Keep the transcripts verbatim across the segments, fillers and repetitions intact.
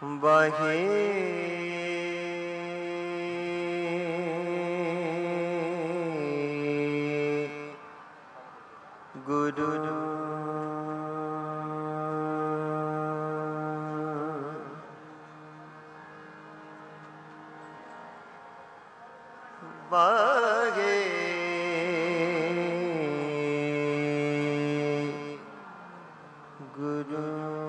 ਵਾਹਿ ਗੁਰੂ ਵਾਹਿ ਗੁਰੂ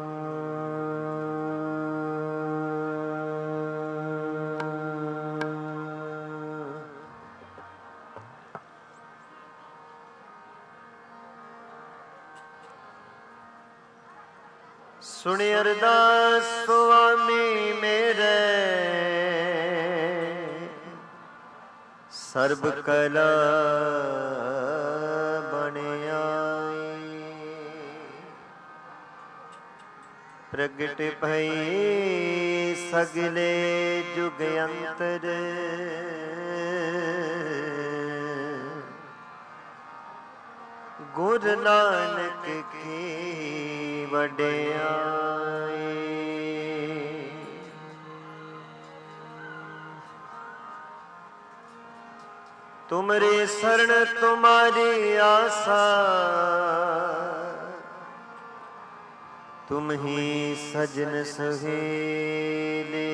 ਸੁਣਿ ਅਰਦਾਸ ਸੁਆਮੀ ਮੇਰੇ ਸਰਬ ਕਲਾ ਬਣ ਆਈ ਪ੍ਰਗਟ ਭਈ ਸਗਲੇ ਜੁਗ ਅੰਤਰ ਗੁਰ ਨਾਨਕ ਕੀ ਵਡਿਆਈ ਤੁਮਰੇ ਸਰਣ ਤੁਮਾਰੀ ਆਸਾ ਤੁਮ ਹੀ ਸਜਨ ਸੁਹੇਲੇ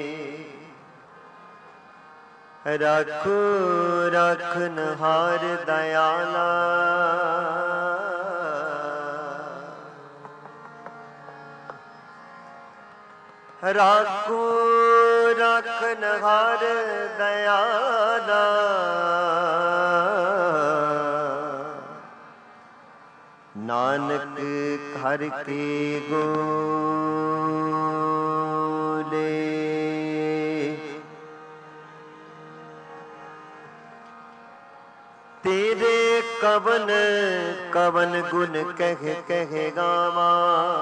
ਰਾਖੋ ਰਾਖਨਹਾਰ ਦਇਆਲਾ ਰਾਖੋ ਰਾਖਨਹਾਰ ਦਇਆਲਾ ਨਾਨਕ ਘਰ ਕੇ ਗੋਲੇ ਤੇਰੇ ਕਵਨ ਕਵਨ ਗੁਣ ਕਹਿ ਕਹਿ ਗਾਵਾਂ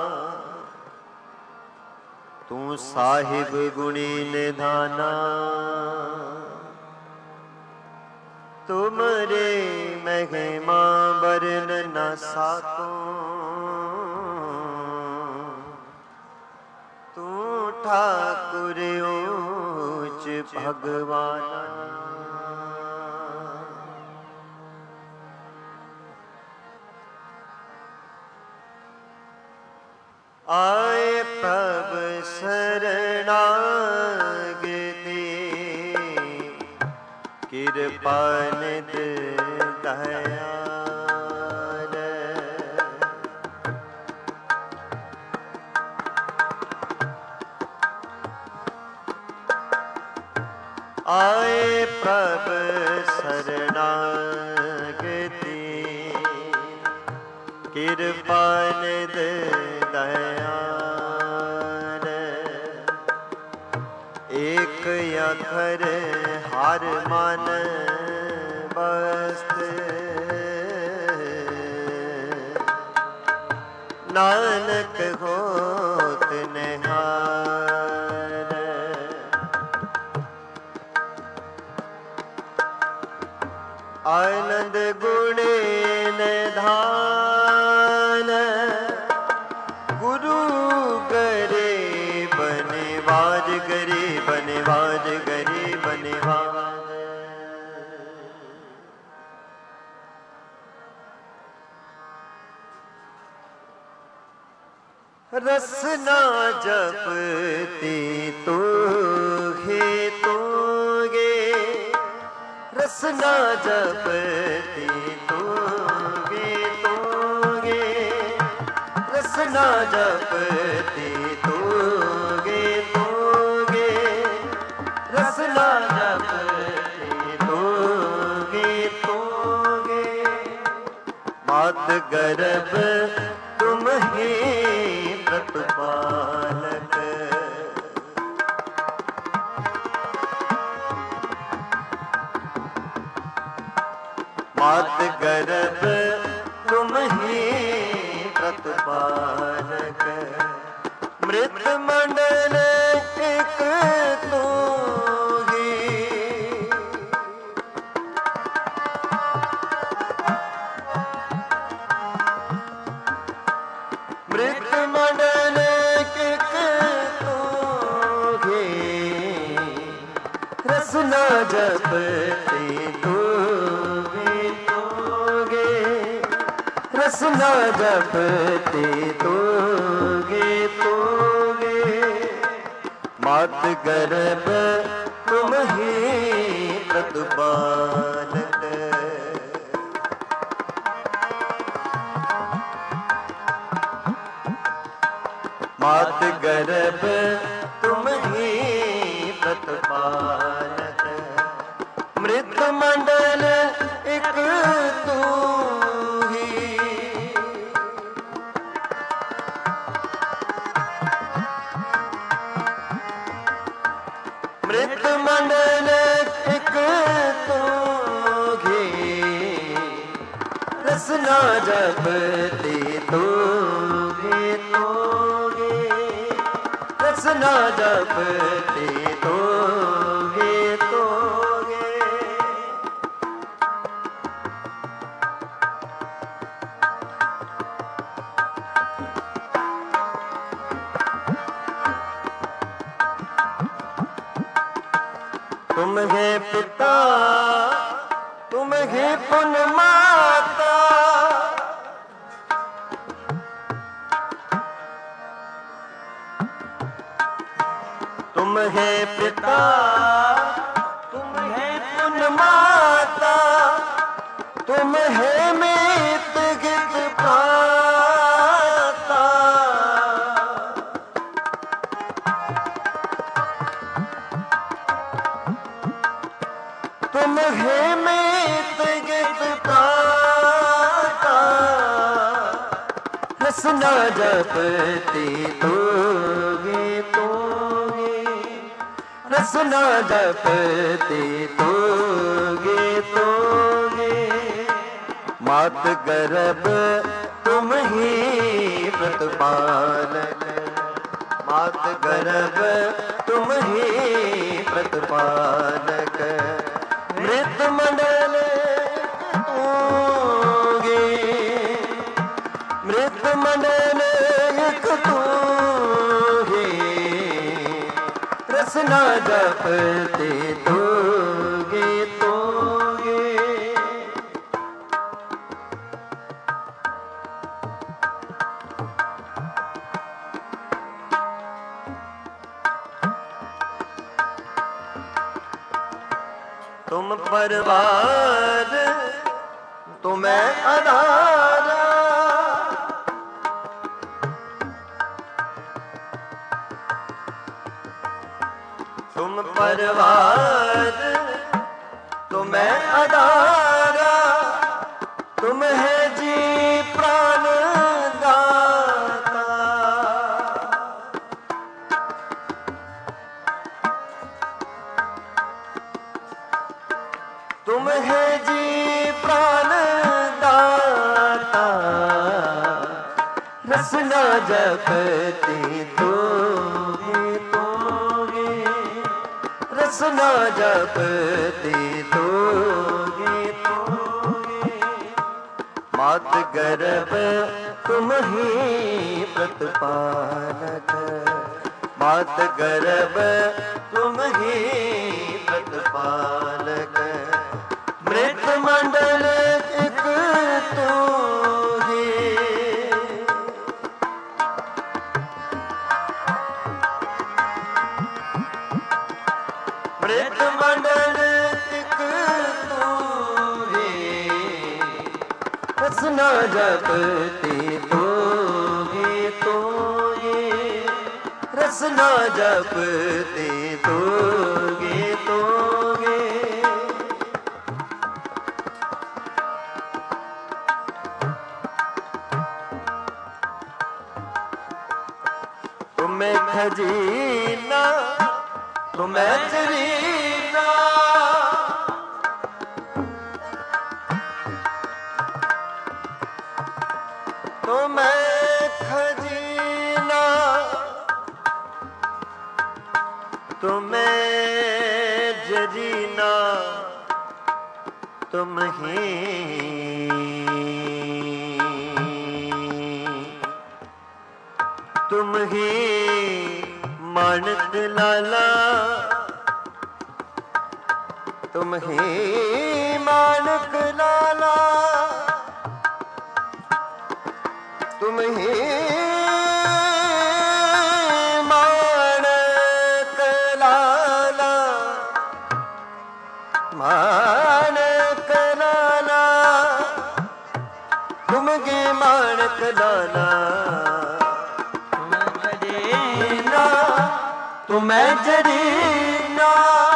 ਤੂੰ ਸਾਹਿਬ ਗੁਣੀ ਨਿਧਾਨਾ ਤੁਮਰੇ ਮਹਿਮਾ ਵਰਨ ਨ ਸਾਕੋ ਤੂੰ ਠਾਕੁਰ ਊਚ ਭਗਵਾਨਾ ਆਏ ਪ੍ਰਭ ਸਰਣਾਗਤੀ ਕਿਰਪਾ ਨਿਧ ਦਇਆਲ ਆਏ ਪ੍ਰਭ ਸਰਣਾਗਤੀ ਕਿਰਪਾ ਨਿਧ ਦਇਆਲ ਏਕ ਅਖਰ ਹਰ ਮਨ ਬਸਤ ਨਾਨਕ ਹੋਤ ਨਿਹਾਲ ਆਨੰਦ ਗੁਣੇ ਨਿਧਾਨ ਗੁਰੂ ਕਰੇ ਬਨਵਾਜ ਕਰੇ ਬਨਵਾਜ ਕਰੇ ਬਨਵਾਜ ਰਸਨਾ ਜਪਤੀ ਤੋਹੇ ਤੋਗੇ ਰਸਨਾ ਜਪਤੀ ਤੋਗੇ ਤੋਗੇ ਰਸਨਾ ਜਪਤੀ ਤੋਗੇ ਤੋਗੇ ਰਸਨਾ ਜਪਤੀ ਤੋਗੇ ਤੋਗੇ ਮਾਤ ਗਰਭ ਤੁਮ ਹੀ ਪ੍ਰਤਪਾਲਕ ਮਾਤ ਗਰਭ ਤੁਮ ਹੀ ਪ੍ਰਤਪਾਲਕ ਮ੍ਰਿਤ ਮੰਡਲ ਇਕ ਤੂੰ ਹੀ ਮ੍ਰਿਤ ਮੰਡਲ ਇਕ ਤੂੰ रसना जपते तोगे तोगे, रसना जपते तोगे तोगे। मात गर्भ तुम ही प्रतिपालक, मात गर्भ तुम ही प्रतिपालक। मृत मंडल एक तू ही, मृत मंडल एक तू ही। रसना जपते तोगे तोगे, रसना जपते तोगे तोगे। तुम है पिता तुम है पुण्य माता, तुम है पिता तुम है पुण्य माता, तुम है मीत गित प्राता। तुम है मीत गित प्राता। रसना जपते तोगे तोगे, रसना जपते तोगे तोगे। मात गर्भ तुम ही प्रतिपालक, मात गर्भ तुम ही प्रतिपालक। मृत मंडल तूगे, मृत मंडल एक तू ही। रसना जपते तोगे तोगे। तुम परवार तुम्हें आधारा, तुम परवार तुम्हें आधारा। तुम है जी प्राण दाता, तुम है जी प्राण दाता। रसना जपते तोगे तोगे, रसना जपते तोगे तोगे। मात गर्भ तुम ही प्रतिपालक, मात गर्भ तुम ही प्रतिपालक। मृत मंडल एक तू ही, मृत मंडल एक तू ही। रसना जपते तोगे तोगे, रसना जपते तोगे तोगे। तुम्हें खजीना तुम्हें जरीना, तुम्हें खजीना तुम्हें जरीना। तुम ही तुम ही मानक लाला, तुम ही मानक लाला, तुम ही मानक लाला, मानक लाला, तुम ही मानक लाला। तुम्हें जरीना,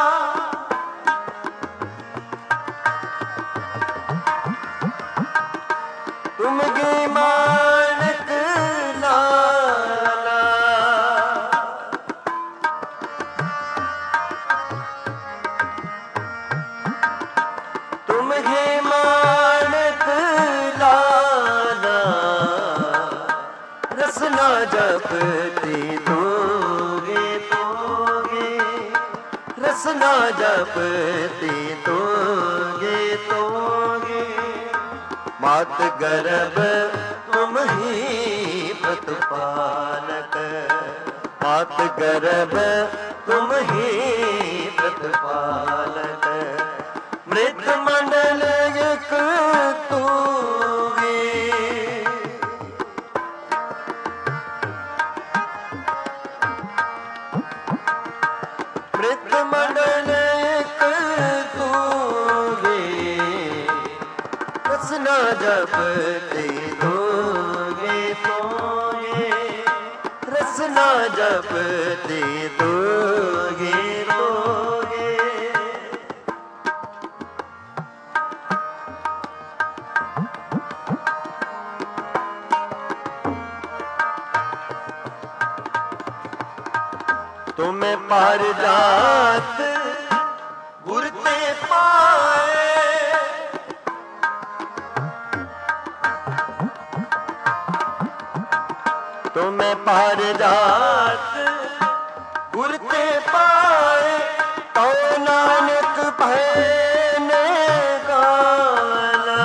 तुम गे मानक लाला, तुम गे मानक लाला, रसना जपती दोगे तोगे, रसना जपती दोगे तोगे। मात गर्भ तुम ही प्रतिपालक, मात गर्भ तुम ही प्रतिपालक। मृत मंडल एक तूगे, मृत मंडल एक तूगे, रसना जपते दोगे तोगे, रसना जपते दोगे तोगे। तुम्हें पार जात गुरते पाए, तुम्हें पार जात गुरते पाए, तो नानक भैने गाला,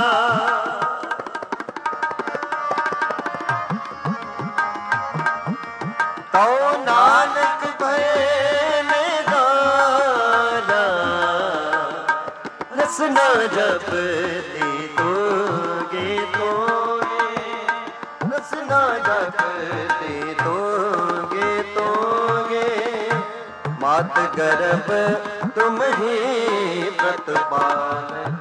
तो नानक भैने गाला। रसना जपते दोगे तोगे, रसना जपते दोगे तोगे। मात गर्भ तुम ही प्रतिपालक,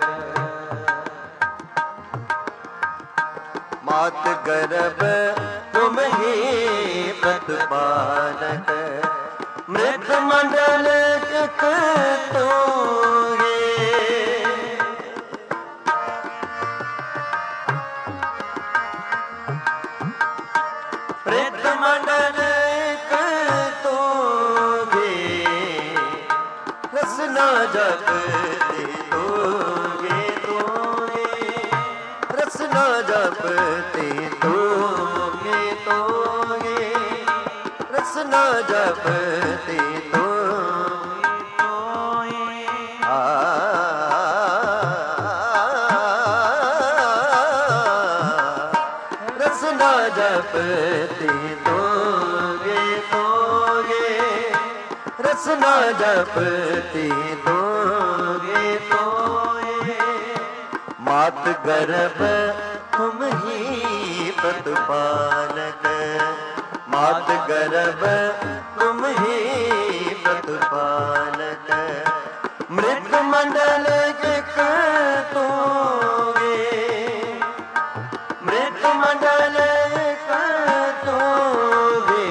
मात गर्भ तुम ही प्रतिपालक। मृत मंडल एक तोगे, मृत मंडल एक तोगे, रसना जपते दोगे तोगे, रसना जपते दोगे तोगे, रसना जपते दोगे तोगे। आ रसना जपते दोगे तोगे, रसना जपते दोगे तोगे। मात गर्भ तुम ही प्रतिपालक, मात गर्भ तुम ही प्रतिपालक। मृत मंडल एक तोगे, मृत मंडल एक तोगे,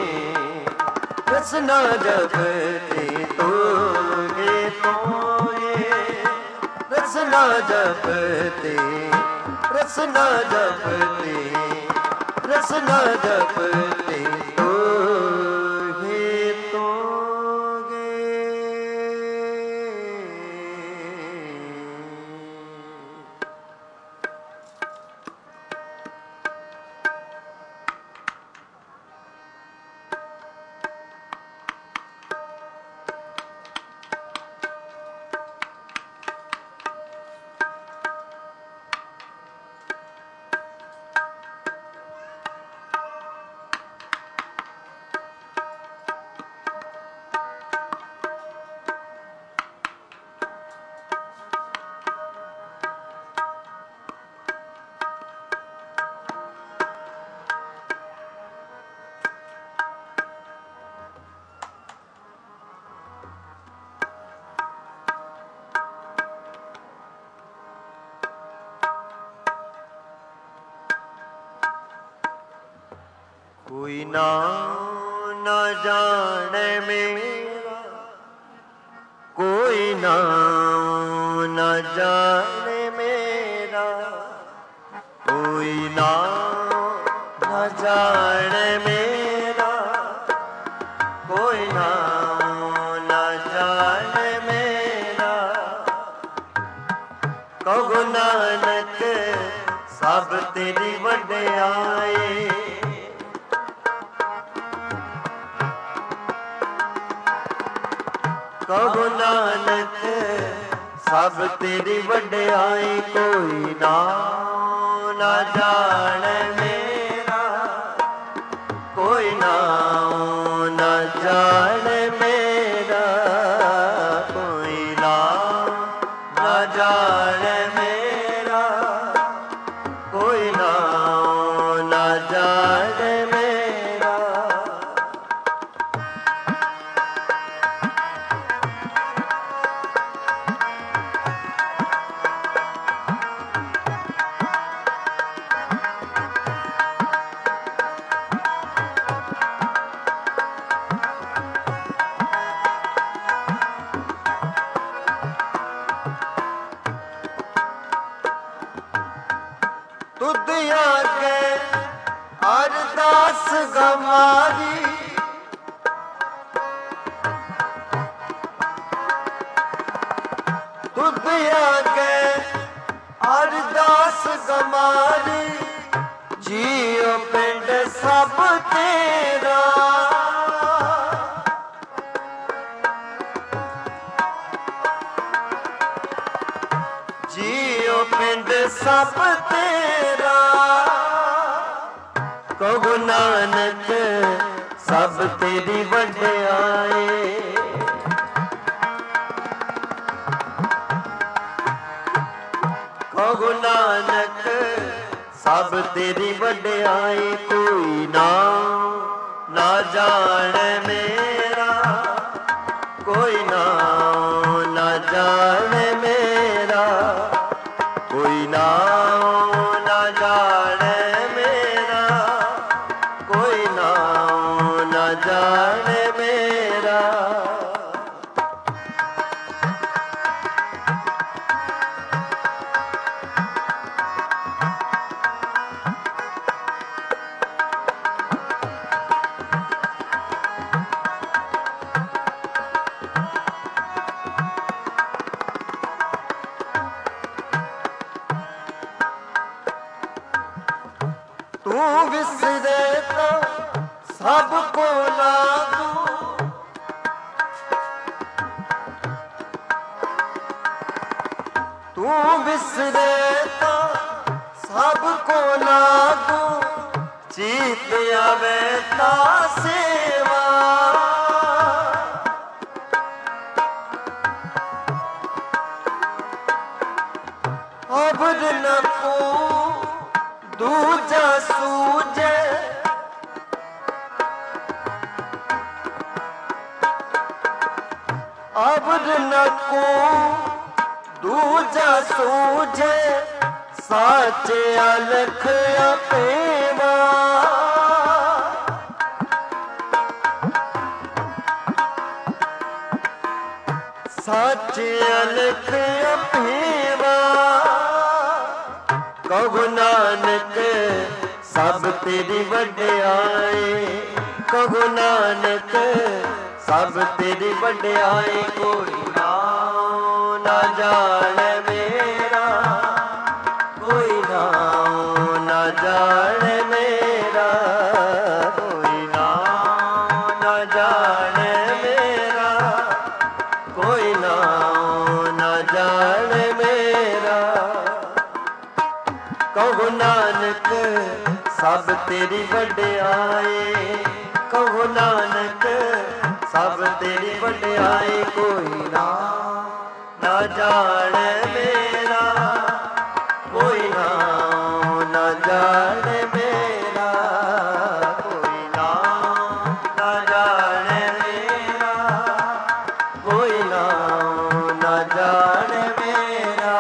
रसना जपते दोगे तोगे, रसना जपते, रसना जपते, रसना जपते दोगे तोगे। कोई नाम न जाने मेरा, कोई नाम न जाने मेरा, कोई नाम न जाने मेरा, कोई नाम न जाने मेरा। कहो नानक सब तेरी वड्याई, कहो नानक सब तेरी वड्याई। कोई नाम न जाने मेरा, कोई नाम न जाने मेरा, कोई नाम न जाने मेरा, कोई नाम न जाने मेरा। तुद आगे अरदास गमारी, तुद आगे अरदास गमारी, जियो पिंड सब तेरा। जियो पिंड सब तेरा, कहो नानक सब तेरी वड्याई। कहो नानक सब तेरी वड्याई। कोई नाम ना जाने मेरा, कोई नाम ना जाने मेरा, कोई नाम ना जाने मेरा, कोई नाम ना जाने मेरा। तू विसरे तो सबको लागू, तू विसरे तो सबको लागू, चीत आवे ता सेवा। अबद न को दूजा सूझे, अबद न को दूजा सूझे, साचे अलख अपेवा। साचे अलख अपेवा, कहो नानक सब तेरी वड्याई। कहो नानक सब तेरी वड्याई। कोई नाम ना जाने मेरा, कोई नाम ना जाने मेरा, कोई नाम ना जाने मेरा, कोई नाम ना जाने मेरा। कहो नानक सब तेरी वड्याई। कहो नानक सब तेरी वड्याई। कोई नाम ना जाने मेरा, कोई नाम ना जाने मेरा, कोई नाम ना जाने मेरा, कोई नाम ना जाने मेरा।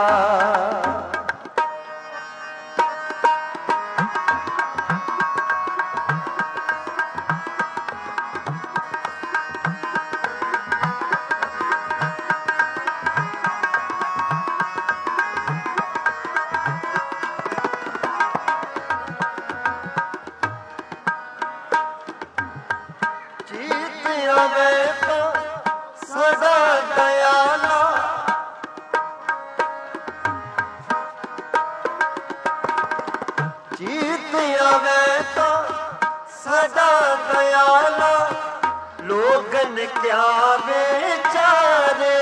चीत आवे तो सदा दयाला, चीत आवे तो सदा दयाला, लोगन क्या बेचारे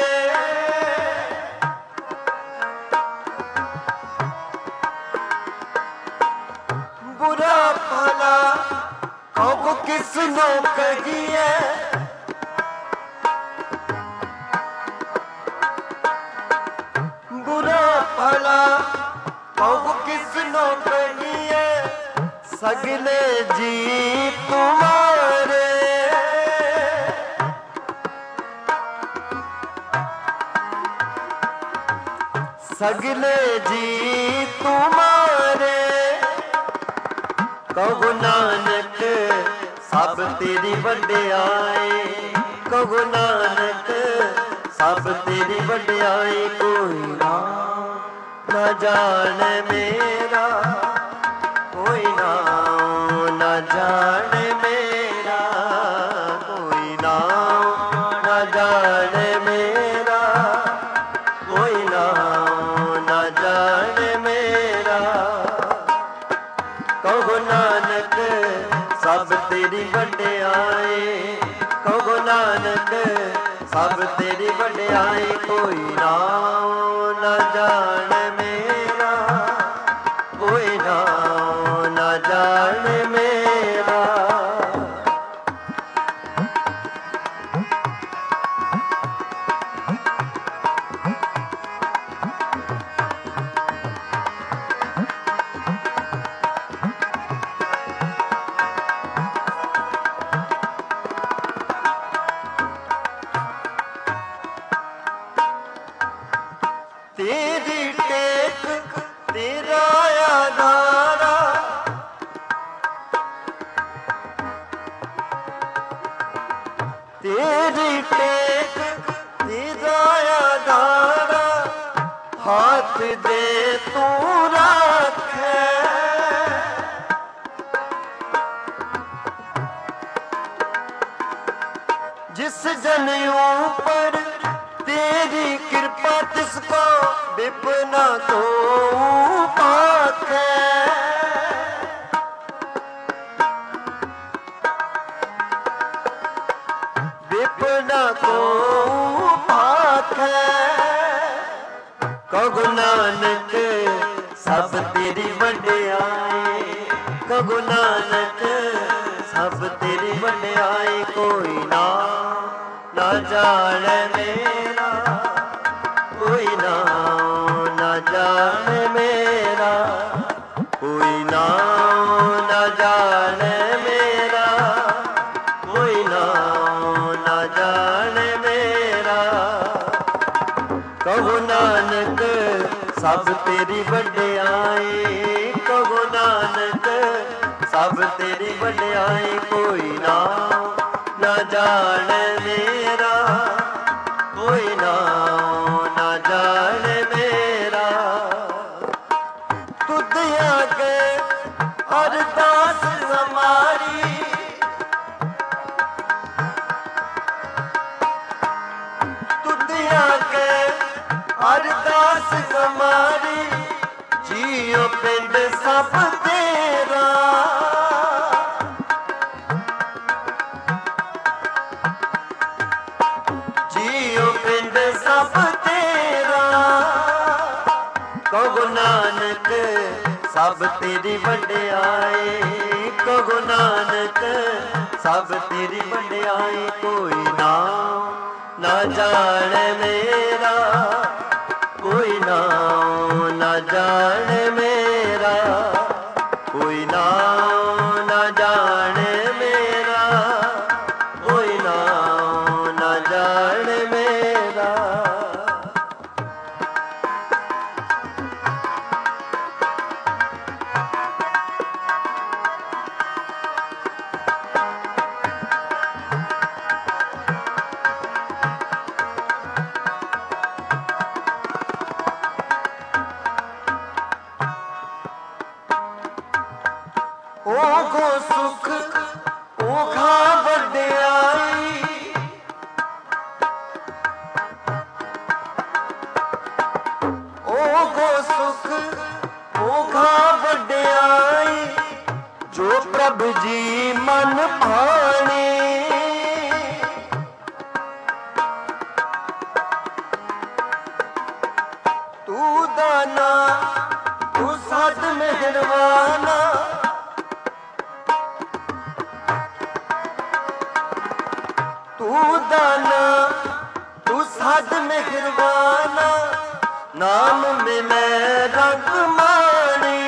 बुरा भला कब किसनो कहिए, बुरा भला कब किसनो कहिए, सगले जी तुम्हारे सगले जी तुम्हारे, कहो नानक सब तेरी वड्याई, कहो नानक सब तेरी वड्याई, कोई ना ना जान मेरा, कोई ना ना जान मेरा, कोई ना ना जान मेरा, कोई ना ना जान मेरा, कहो नानक सब तेरी वड्याई, कहो नानक सब तेरी वड्याई, कोई ना ना जान मेरा, कोई ना ना जान मेरा। तेरी टेक तेरा आधारा, तेरी टेक तेरा आधारा, हाथ दे तू रखे, जिस जन ऊपर तेरी कृपा तिसको विपना तो पाखे, विपना को पाखे, कहो नानक सब तेरी वड्याई, कहो नानक सब तेरी वड्याई, कोई ना ना जान मेरा, कोई ना ना जान मेरा, कोई ना ना जान मेरा, कोई ना ना जान मेरा, कहो नानक सब तेरी वड्याई, कहो नानक सब तेरी वड्याई, कोई ना ना जान मेरा, कोई ना ना जान मेरा, तुझ आगे अरदास हमारी, तुझ आगे अरदास हमारी, जियो पिंड सब तेरा, जियो पिंड सब तेरा, कहो नानक सब तेरी वड्याई, कहो नानक सब तेरी वड्याई, कोई ना ना जान मेरा, कोई ना ना जान मेरा, कोई ना ना जान मेरा, कोई ना ना जान मेरा। भाणी तू दाना तू साध मेहरबाना तू दाना तू साध मेहरबाना नाम मिले रंग माणी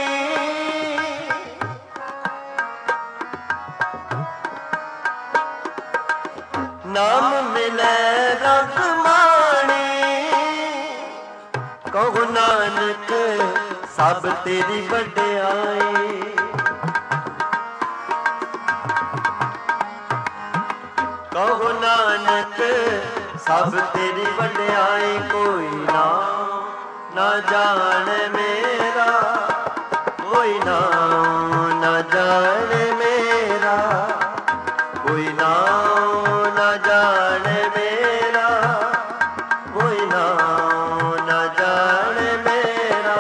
नाम मिले रंग माणी कहो नानक सब तेरी वड्याई कहो नानक सब तेरी वड्याई कोई ना ना जाने मेरा कोई ना ना जाने मेरा कोई ना ना जाने मेरा कोई ना ना जाने मेरा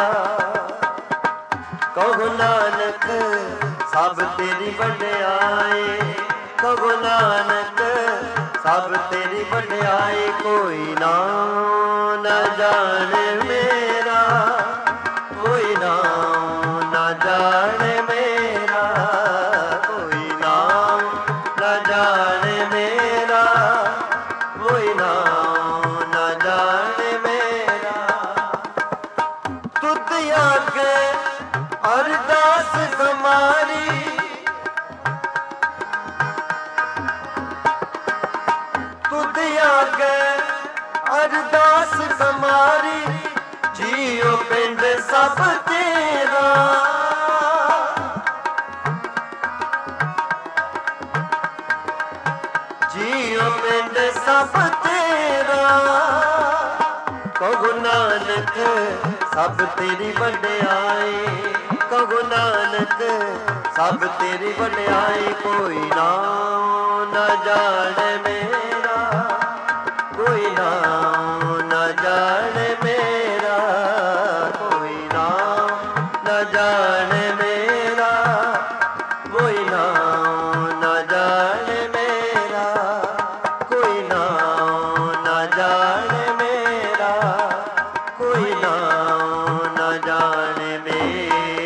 कहो नानक सब तेरी वड्याई कहो नानक सब तेरी वड्याई कोई ना ना जाने मेरा कोई ना ना जाने मेरा कोई ना ना जाने मेरा कोई ना ना जाने मेरा तुद आगे अरदास हमारी तुद आगे अरदास हमारी जियो पिंड सब तेरा जियो पिंड सब तेरा कहो नानक सब तेरी वड्याई कहो नानक सब तेरी वड्याई कोई ना ना जाने मेरा कोई ना ना जाने मेरा कोई ना ना जाने मेरा कोई ना ना जाने मेरा कोई ना ना जाने मेरा कोई ना ना जाने मेरा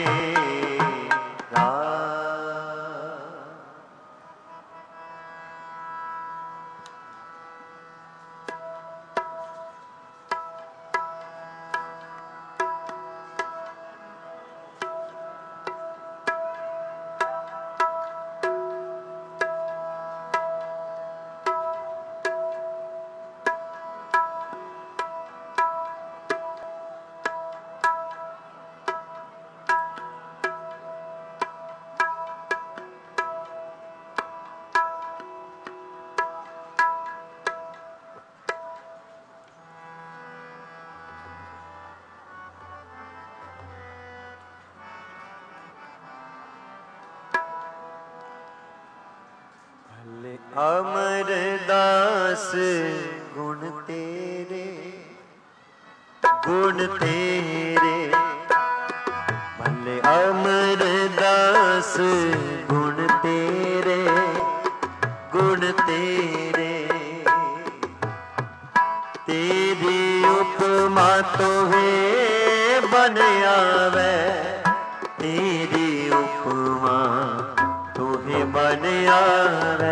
अमरदास गुण तेरे गुण तेरे भले अमरदास गुण तेरे गुण तेरे तेरी उपमा तो वे बन आवे तेरी उपमा तुहे बन आवे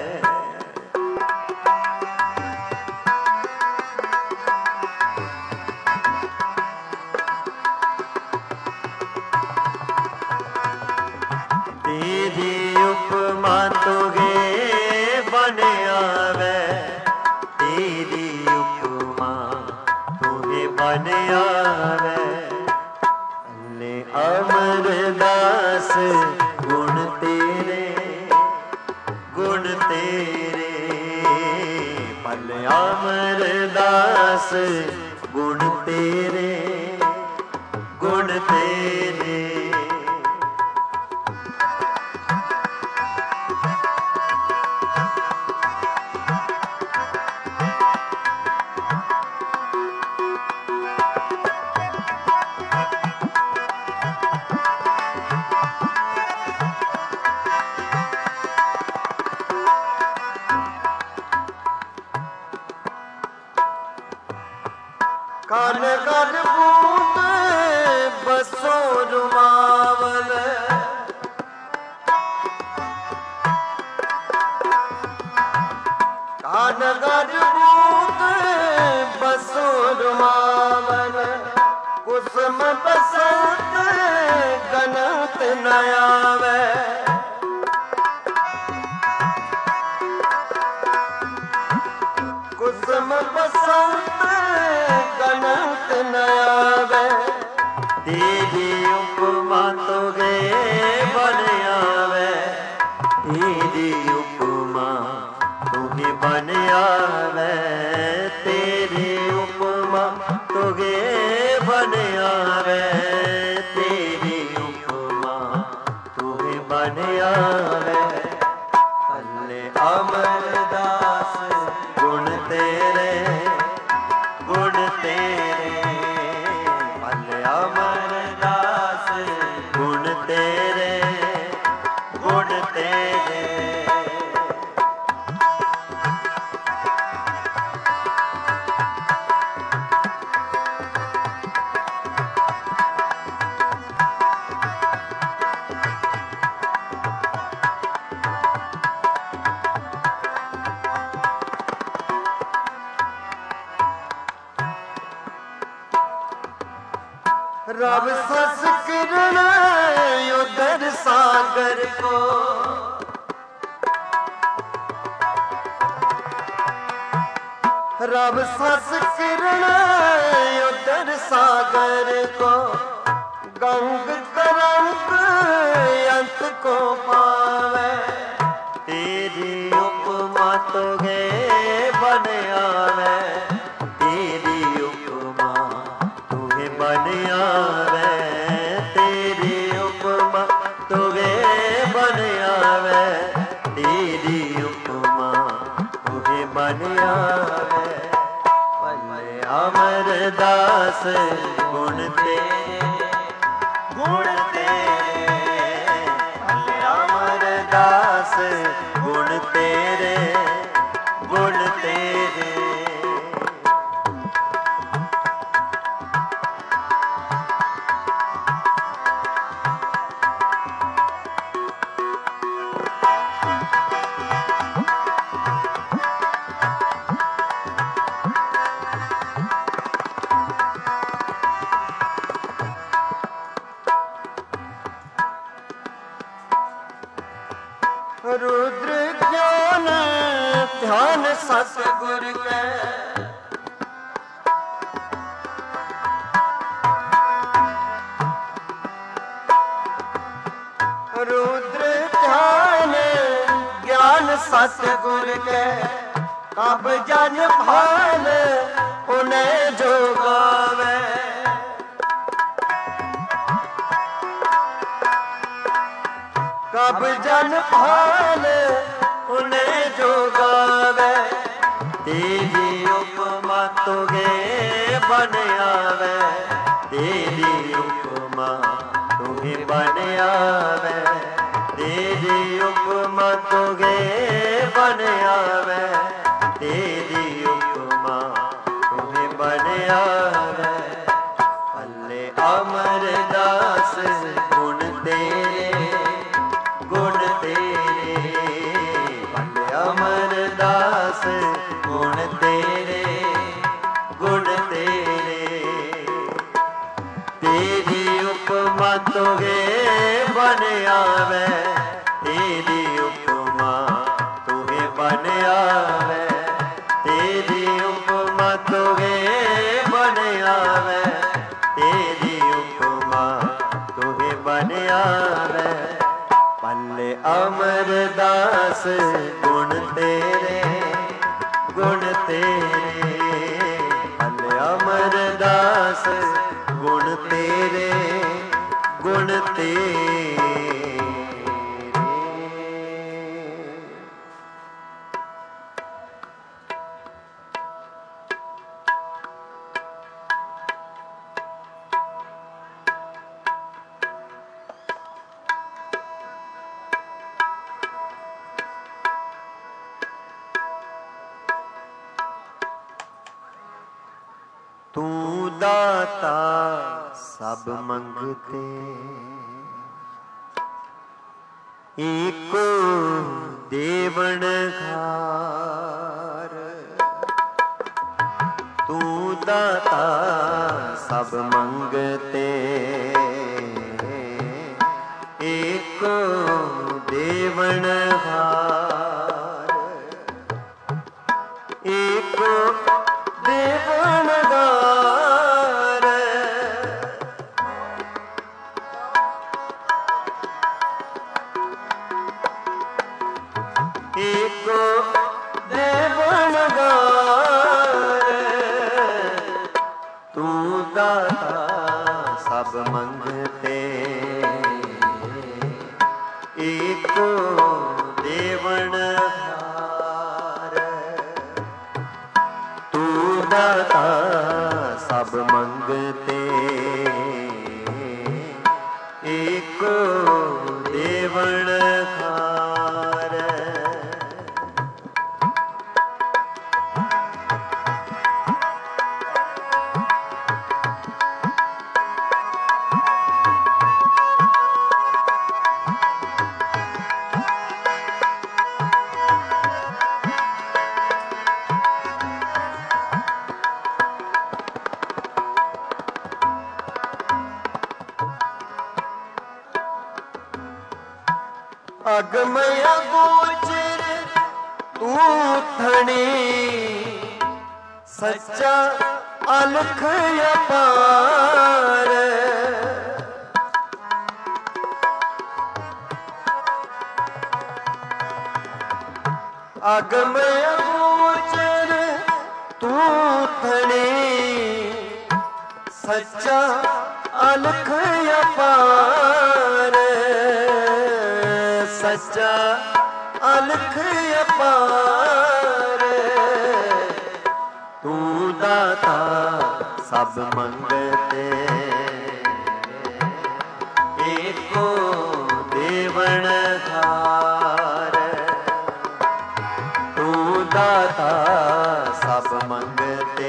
बन आवे ले अमरदास गुण तेरे गुण तेरे भले अमरदास गुण तेरे गुण तेरे घन घन बूंद बसो रुमावल, घन घन बूंद बसो रुमावल, कुसुम बसंत गनत न आवे। कुसुम बसंत गनत न आवे, तेरी उपमा तो गए बन आवे। तेरी उपमा तुम्हें बन आवे, तेरी उपमा तो गए बन आवे। तेरी उपमा तुम्हें बन आवे। अल्ले अमरदास गुण तेरे, गुण तेरे, अल्ले अमरदास गुण तेरे, गुण तेरे। रब सस किरण उदर सागर को, रब सस किरण उदर सागर को, गंग करंग अंत को पावे। तेरी उपमा तो गए बन आवे, तेरी उपमा तुम्हें बन आवे। तेरी उपमा तुम्हें बन आवे, तेरी उपमा तुम्हें बन आवे। भले अमरदास गुण तेरे, गुण तेरे, भले अमरदास गुण तेरे, गुण तेरे। रुद्र ज्ञान ध्यान सतगुर के, रुद्र ध्यान ज्ञान सतगुर के, कब जन भान उन्हें जो गावे। कब जन भान उन्हें जो गावे। तेरी उपमा तो गे बन आवे, तेरी उपमा तुम्हें बन आवे। तेरी उपमा तो गे बन आवे, तेरी उपमा तुम्हें बन आवे। अल्ले अमरदास गुण तेरे, गुण तेरे, भले अमरदास गुण तेरे, गुण तेरे। तेरी उपमा तो गे बन आवे, तेरी उपमा तुम्हें बन आवे। तेरी उपमा तो गे बन आवे, तेरी उपमा तुम्हें बन आवे। भले अमरदास गुण तेरे, गुण तेरे, भले अमरदास गुण तेरे, गुण तेरे। ਤੂੰ ਦਾਤਾ ਸਭ ਮੰਗਤੇ, ਏਕੋ ਦੇਵਨ ਖਾਰ। ਤੂੰ ਦਾਤਾ ਸਭ ਮੰਗਤੇ, ਏਕੋ ਦੇਵਨ ਖਾਰ। ਏਕੋ ਦੇਵਨ ਖਾਰ। ਏਕੋ ਦੇਵਨ ਖਾਰ। ਤੂੰ ਦਾਤਾ ਸਭ ਮੰਗਤੇ, ਏਕੋ ਦੇਵਨ ਖਾਰ। ਤੂੰ ਦਾਤਾ ਸਭ ਮੰਗਤੇ, ਏਕੋ ਦੇਵਨ ਖਾਰ। ਅਗਮ ਅਗੋਚਰ ਤੂੰ ਥਣੀ, ਸੱਚਾ ਅਲਖ ਅਪਾਰ। ਅਗਮ ਅਗੋਚਰ ਤੂੰ ਥਣੀ, ਸੱਚਾ ਅਲਖ ਅਪਾਰ। ਸੱਚਾ ਅਲਖ ਅਪਾਰ। ਤੂੰ ਦਾਤਾ ਸਭ ਮੰਗਤੇ, ਏਕੋ ਦੇਵਨ ਖਾਰ। ਤੂੰ ਦਾਤਾ ਸਭ ਮੰਗਤੇ,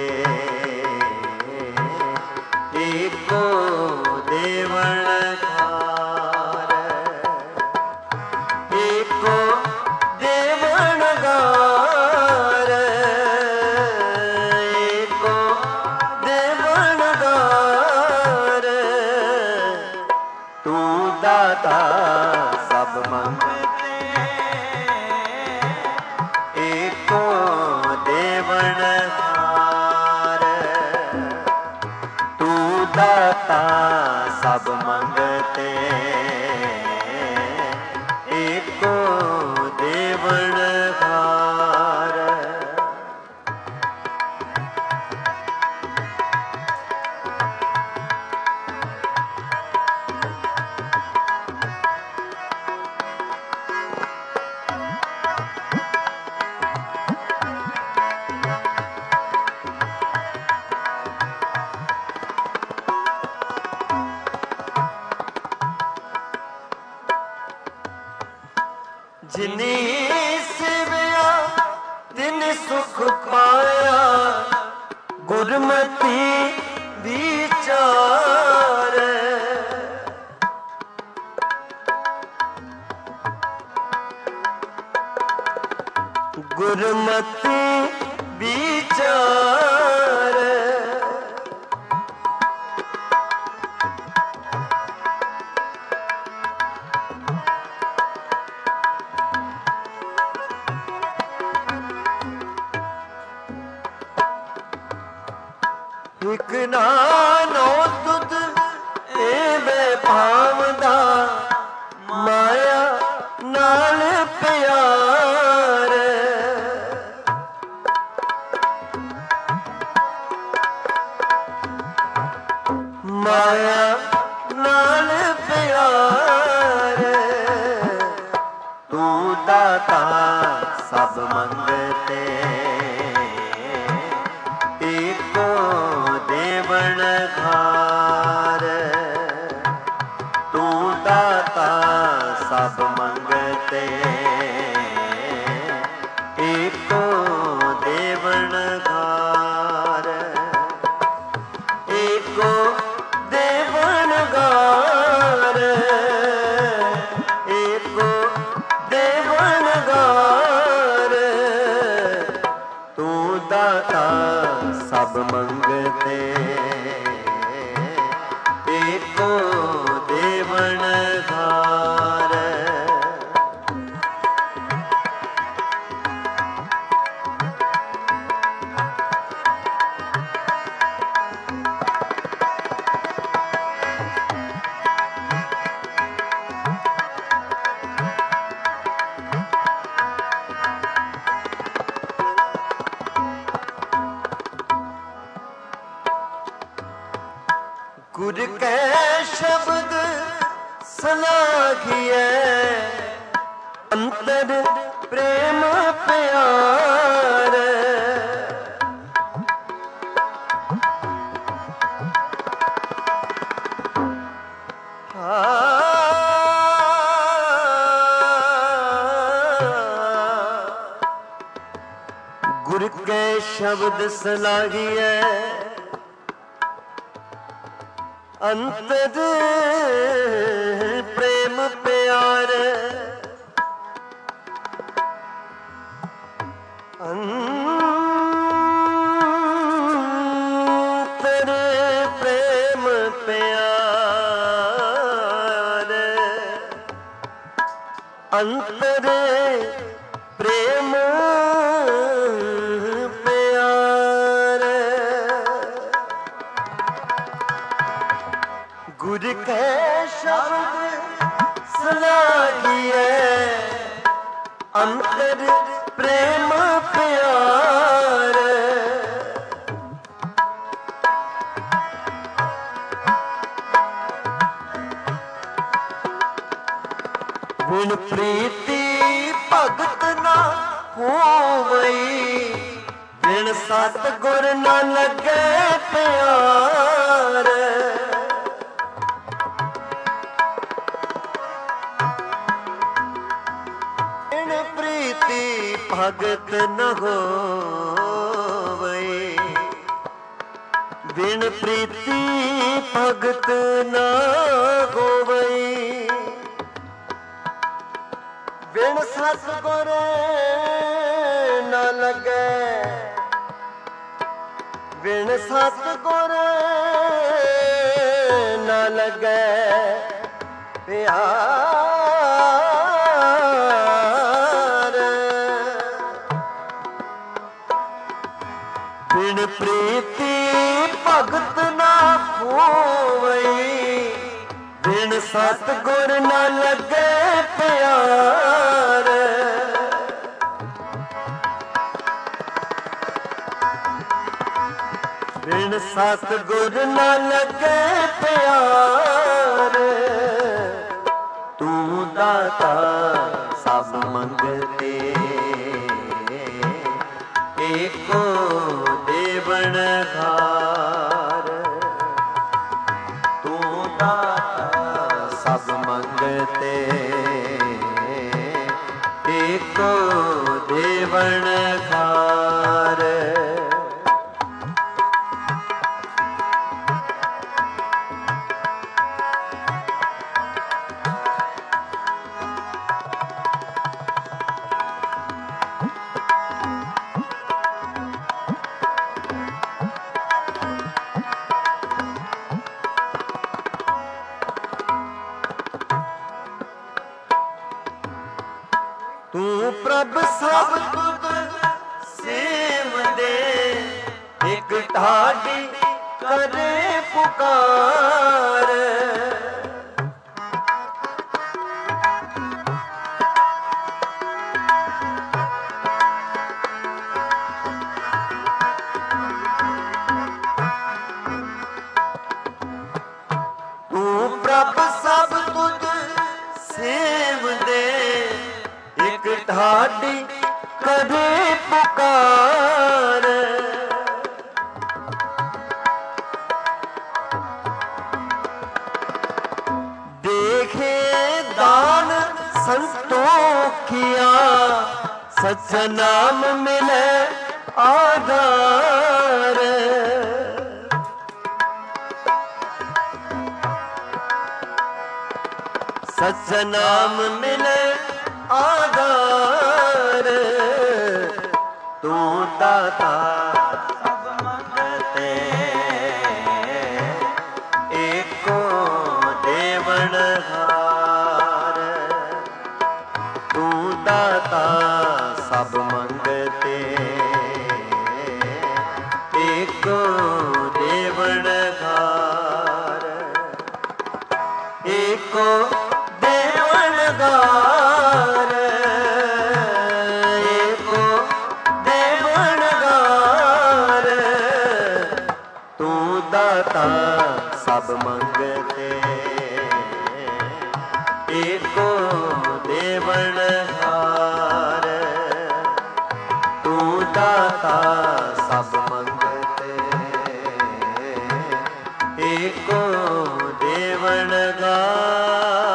ਏਕੋ ਦੇਵਨ ਖਾਰ। ਏਕੋ ਦੇਵਨ ਖਾਰ। ਏਕੋ ਦੇਵਨ ਖਾਰ। ਤੂੰ ਦਾਤਾ ਸਭ ਮੰਗਤੇ, ਏਕੋ ਦੇਵਨ ਖਾਰ। ਤੂੰ ਦਾਤਾ ਸਭ ਮੰਗਤੇ, ਏਕੋ ਦੇਵਨ ਖਾਰ। ਜਿਨੀ ਸਿਵਿਆ ਤਿਨ ਸੁਖ ਪਾਇਆ, ਗੁਰਮਤਿ ਵਿਚਾਰ। ਗੁਰਮਤਿ ਵਿਚਾਰ। ਇਕ ਨਾਨੋ ਤੁਧ ਏਵੇਂ ਭਾਵਦਾ, ਮਾਇਆ ਨਾਲ ਪਿਆਰ। ਮਾਇਆ ਨਾਲ ਪਿਆਰ। ਤੂੰ ਦਾਤਾ ਸਭ ਮੰਗਤੇ, ਏਕੋ ਦੇਵਨ ਖਾਰ। ਤੂੰ ਦਾਤਾ ਸਭ ਮੰਗਤੇ, ਏਕੋ ਦੇਵਨ ਖਾਰ। दाता सब मंगते एको देवन घार। गुर कै शब्द सलाहिए अंतर प्रेम प्यार। गुर कै शब्द सलाहिए अंतर प्रेम प्यार। अंतर प्रेम प्यार। अंतर प्रेम गुर कै शब्द सलाहिए अंतर प्रेम प्यार। बिन प्रीति भगत ना होवई बिन सतगुर ना लगे प्यार। भगत न होवै बिन प्रीति भगत न होवै। बिन सतगुर न लगे बिन सतगुर न लगे प्यार। बिन प्रीति भगत ना होवई बिन सतगुर ना लगे प्यार। बिन सतगुर ना लगे प्यार। तू दाता सब मंगते एको देवन घार। तू दाता सब मंगते एको देवन घार। तू प्रभ सब तुद सेव दे एक ढाडी करे पुकार। तू प्रभ सब तुद सेव दे ढाडी करे पुकार। देखे दान संतोखिया सच्चा नाम मिले आधार। सच्चा नाम मिले आधार। तू दाता सब मंगते एको देवण हार। तू दाता सब मंगते एको देवण हार। एको देवण हार एको देवण हार। तू दाता सब मंगते एको देवण हार। तू दाता सब मंगते एको देवण हार।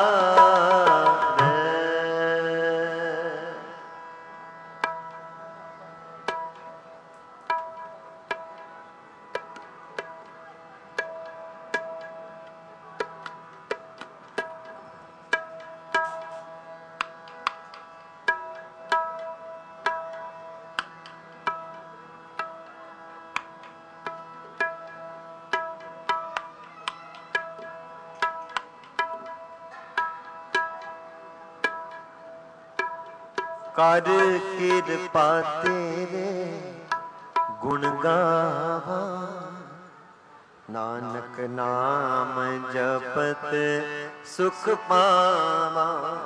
कर किरपा तेरे गुण गावा। नानक नाम जपत सुख पावा।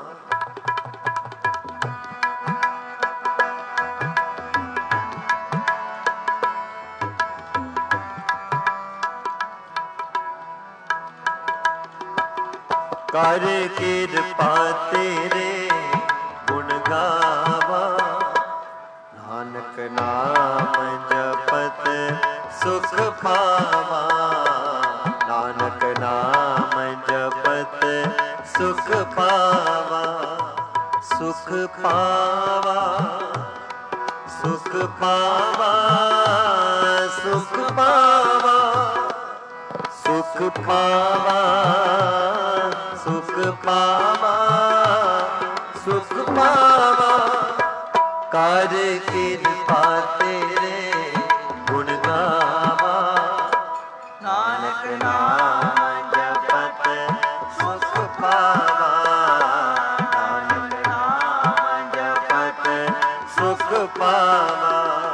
कर किरपा तेरे गुण गावा। नानक नाम जपत सुख पावा। नानक नाम जपत सुख पावा। सुख पावा सुख पावा सुख पावा। सुख पावा सुख पावा सुख पावा। कर किरपा तेरे गुण गावा। नानक नाम जपत सुख पावा। नानक नाम जपत सुख पावा।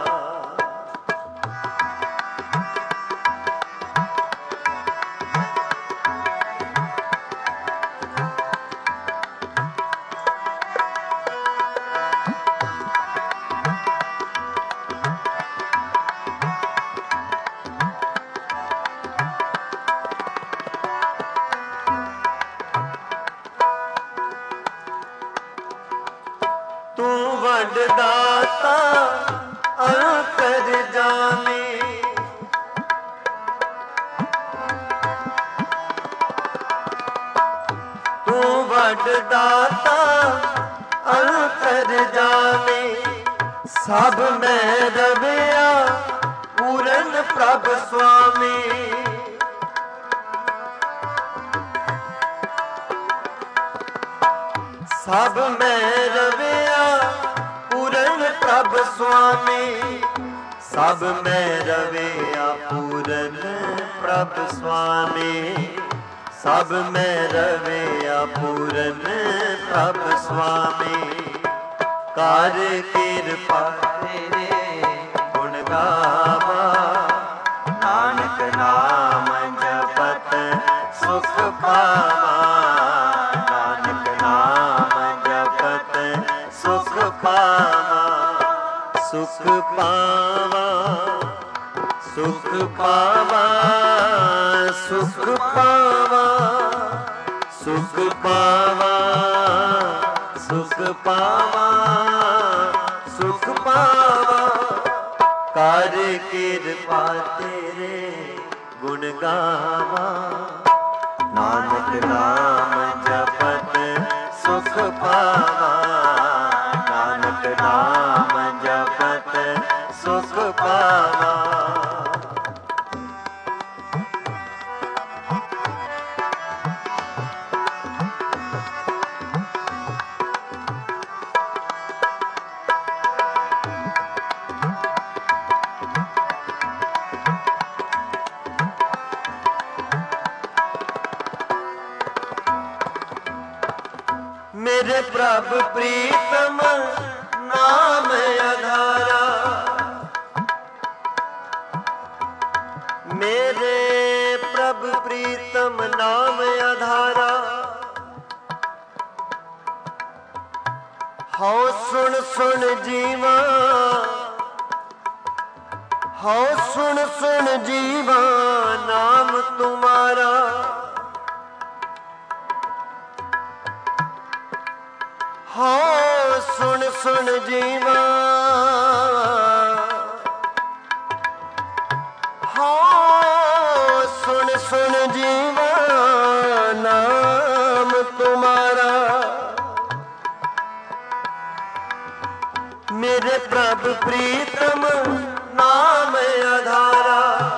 तू वडदाता अंतर जाने। तू वडदाता अंतर जाने। सब में रविया पूरन प्रभ स्वामी। सब में रविया पूरन प्रभ स्वामी। सब में रविया पूरन प्रभ स्वामी। सब में रविया पूरन प्रभ स्वामी। कर किरपा तेरे गुण गावा। नानक नाम जपत सुख पावा। नानक नाम जपत सुख पावा। सुख पावा सुख पावा सुख पावा। सुख पावा सुख पावा सुख पावा। कर किरपा तेरे गुण गावा। नानक नाम जपत सुख पावा। नानक नाम जपत सुख पावा। प्रभु प्रीतम नाम आधारा, मेरे प्रभु प्रीतम नाम आधारा। हाँ सुन सुन जीवा, हाँ सुन सुन जीवा नाम तुम्हारा। हाँ सुन सुन जीवा, हाँ सुन सुन जीवा नाम तुम्हारा। मेरे प्रभु प्रीतम नाम आधारा,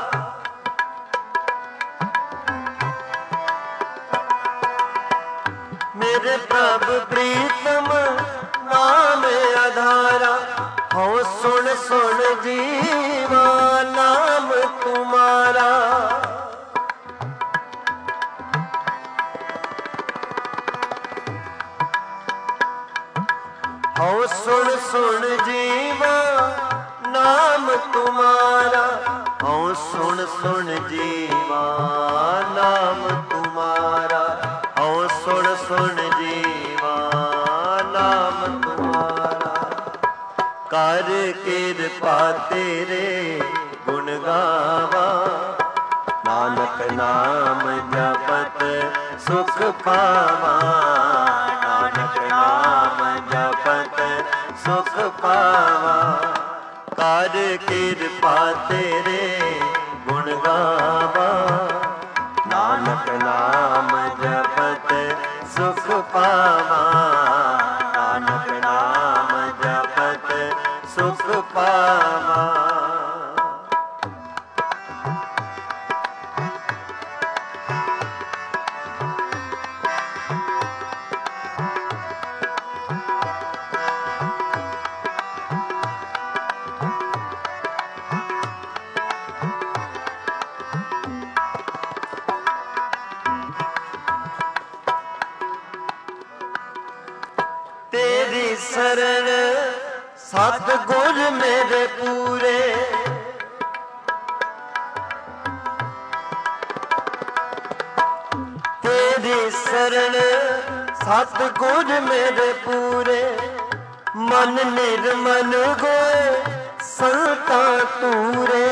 मेरे प्रभु प्रीतम नाम आधारा। हो सुन सुन जीवा नाम तुम्हारा। हो सुन सुन जीवा नाम तुम्हारा। हो सुन सुन जीवा नाम तुम्हारा। हो सुन सुन जीवा नाम तुम्हारा। कर कृपा तेरे गुण गावा, नानक नाम जपत सुख पावा। नानक नाम जपत सुख पावा। कर कृपा तेरे गुण गावा, नानक नाम जपत सुख पावा। नानक नाम जपत सुख पावा। तेरी शरण सतगुर मेरे पूरे। तेरी शरण सतगुर मेरे पूरे। मन निर्मल होए संता तूरे।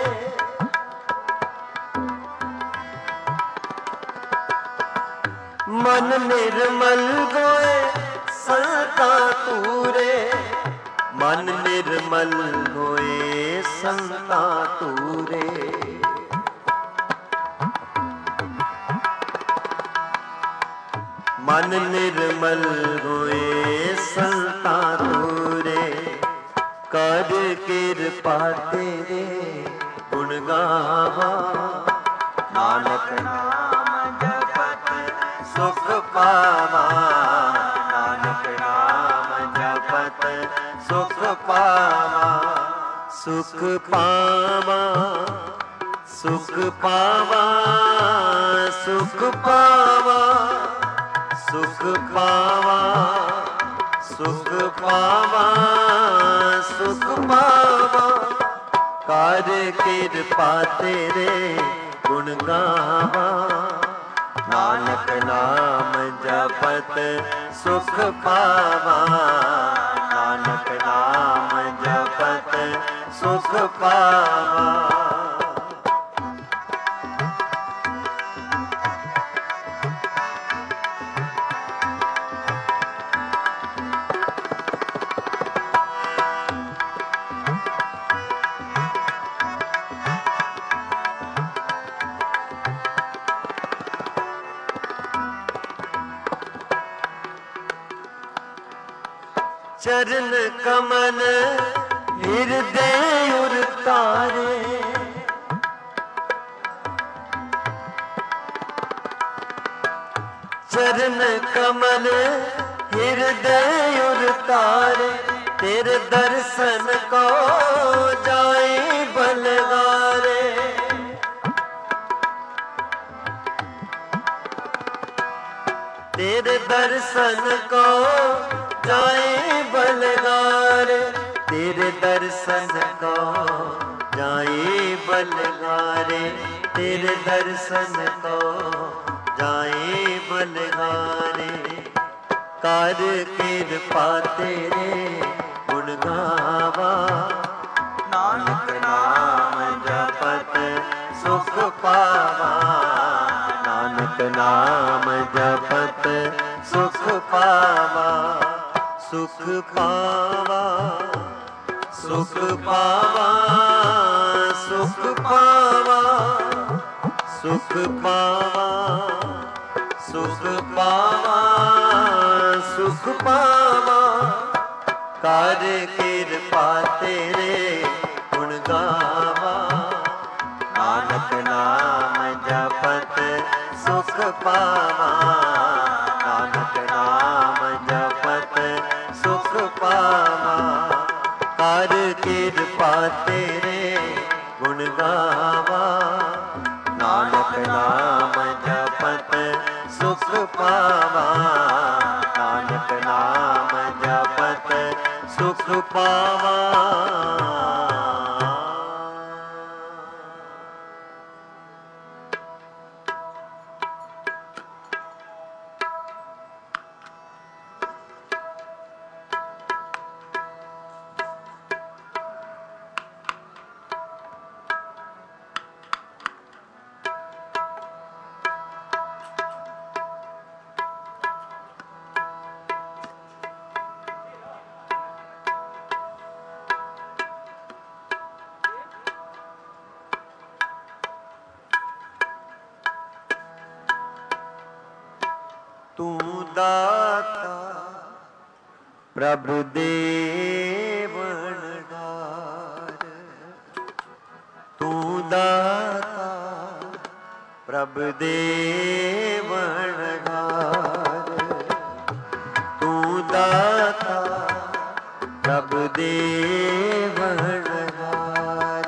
मन निर्मल होए संता तूरे। मन निर्मल होए संता तूरे। मन निर्मल होए संता तूरे। कर कृपा तेरे गुण गावा, नानक नाम जपत सुख पावा। नानक नाम जपत सुख पावा। सुख पावा, सुख पावा, सुख पावा, सुख पावा, सुख पावा, सुख पावा। कर कृपा तेरे गुण गावा, नानक नाम जपत सुख पावा। नानक नाम जपत सुख पावा। चरण कमल हृदय उर तारे। चरण कमल हृदय उर तारे। तेरे दर्शन को जाए बलगारे। तेरे दर्शन को दर्शन को जाए बलगारे, तेरे दर्शन को जाए बलगारे। कर कृपा तेरे गुण गावा, नानक नाम जपत सुख पावा, नानक नाम जपत सुख पावा, सुख पावा, सुख पावा, सुख पावा, सुख पावा, सुख पावा, सुख पावा। कर कृपा तेरे गुण गावा, नानक नाम जपत सुख पावा, नानक नाम जपत सुख पावा। कर कृपा तेरे गुण गावा, नानक नाम जपत सुख पावा, नानक नाम जपत सुख पावा। तू दाता प्रभु देवनगार, तू दाता प्रभु देवनगार, तू दाता प्रभु देवनगार।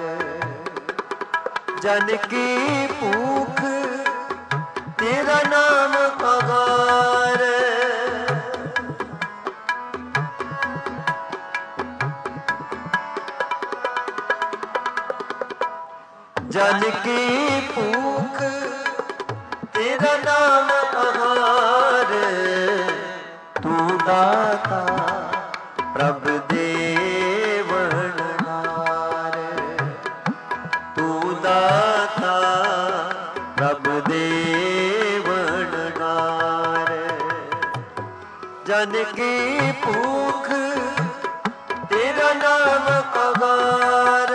जन की भूख तेरा नाम पगार, जन की भूख तेरा नाम पगार। तू दाता प्रभु देवनगार, तू दाता प्रभु देवनगार। जन की भूख तेरा नाम पगार,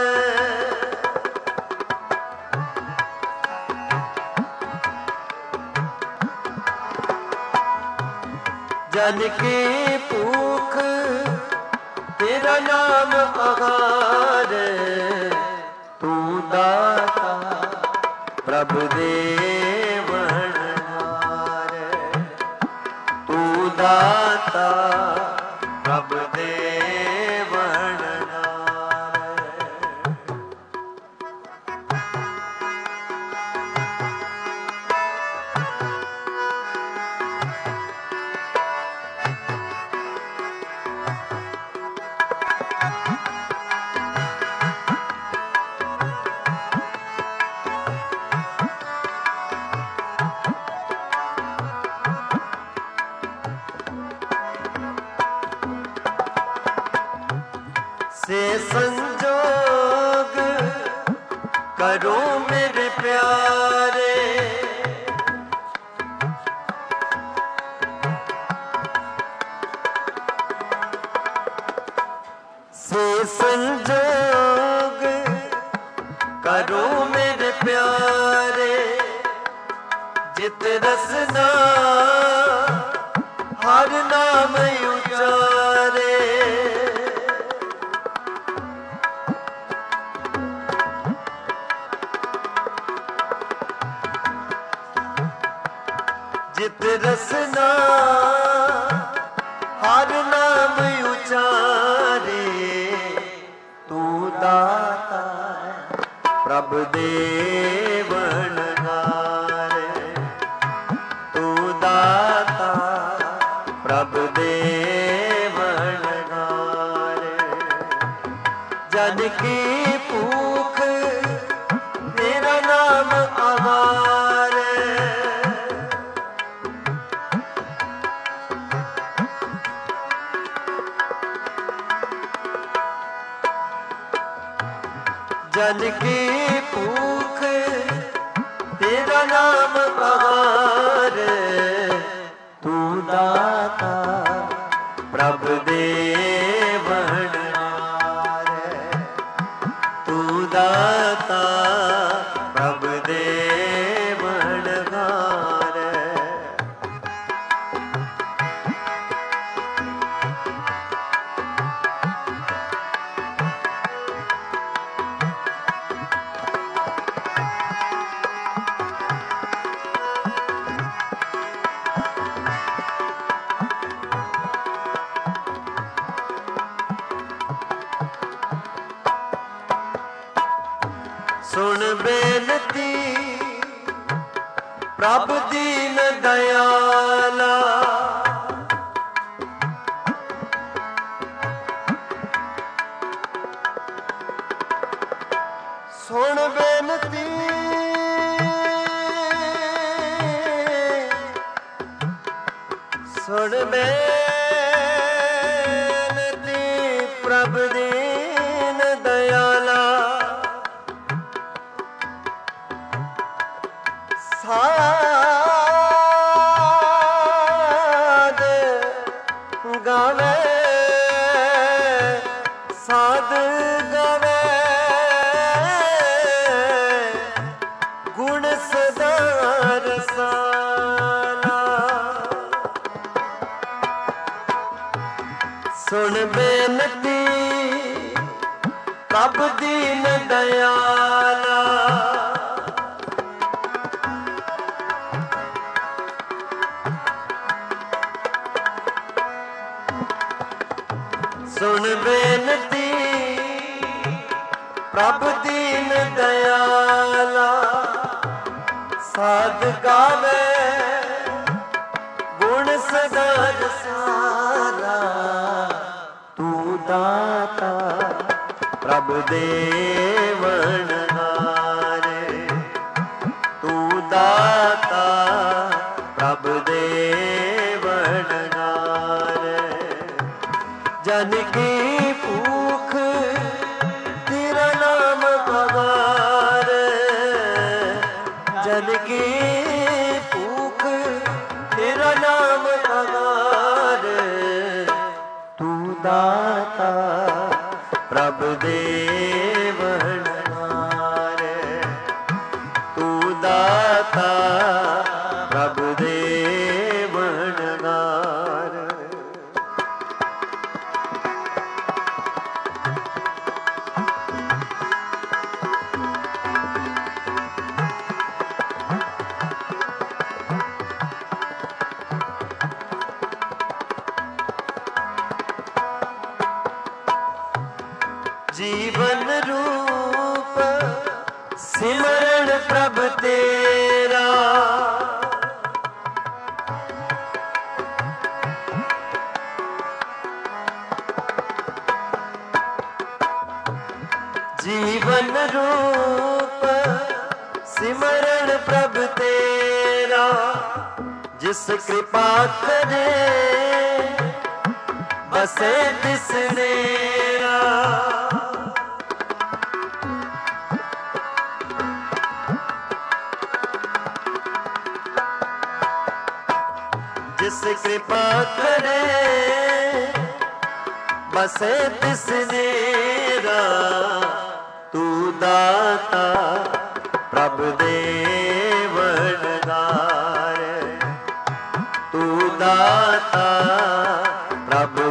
जन की भूख तेरा नाम पगार। तू दाता प्रभु देवनगार, तू दाता प्रभु देवनगार। से संजोग करो मेरे प्यारे, से संजोग करो मेरे प्यारे। जित रसना हर नाम उचारे, जित रसना हर नाम उचारे। तू दाता प्रभु देवनगार, तू दाता प्रभु देवनगार। जन की भूख तेरा नाम आहार, तू दाता प्रभु देवनहार, तू दाता प्रभु देवनहार। सुन बेनती प्रभु दीन दयाला, सुन बेनती सुन बेनती प्रभु दीन दयाला, साध गावे साध गावे गुण सदा रसाला। सुन बेनती प्रभु दीन दयाला, सुन बेनती प्रभु दीन दयाला, साध गावे गुण सदा रसाला, तू दाता प्रभु देवनहार, तू दाता प्रभु देवनहार। जन की भूख तेरा नाम आहार, जन की भूख तेरा नाम आहार, तू दाता प्रभु देवनहार, तू दाता प्रभु देवनहार। जीवन रूप सिमरन प्रभु तेरा, जीवन रूप सिमरन प्रभु तेरा, जिस कृपा करे बसे तिसनेरा। जिस कृपा करे बसे तिसनेरा, तू दाता प्रभु देवनहार, तू दाता प्रभु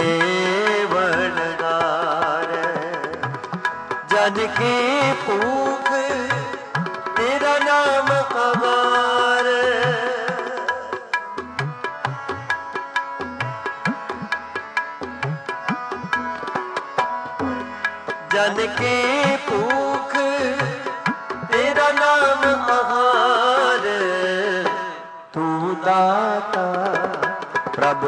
देवनहार। जन की भूख तेरा नाम आहार, जन की भूख तेरा नाम आहार, तू दाता प्रभु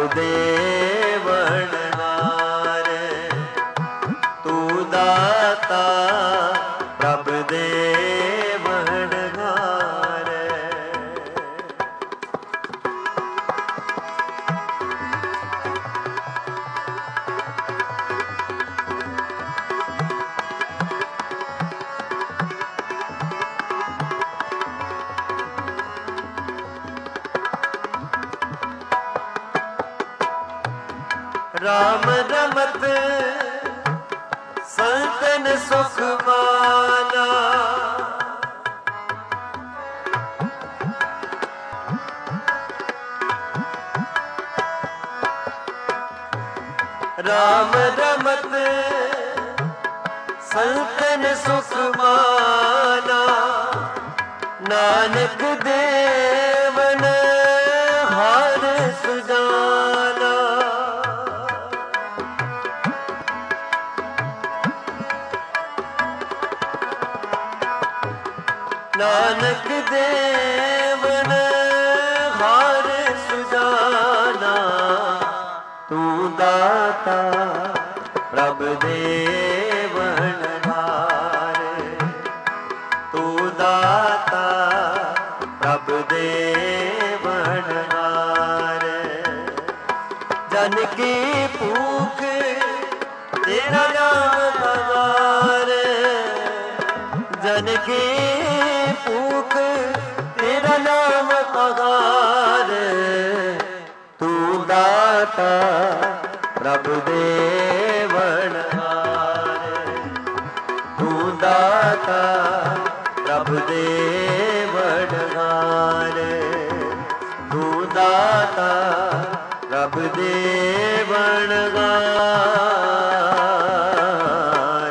देवनहार, तू दाता प्रभु देवनहार। रमत संतन सुख माना। राम रमत संतन सुख माना। नानक देवन हर सुजाना। नानक देवन हर सुजाना। तू दाता प्रभ देवन हार। तू दाता प्रभ देवन हार। जन की भूख तेरा नाम आधार। जन की भूख तेरा नाम आधार। तू दाता प्रभु देवन हार। तू दाता प्रभु देवन हार। तू दाता प्रभु देवन हार।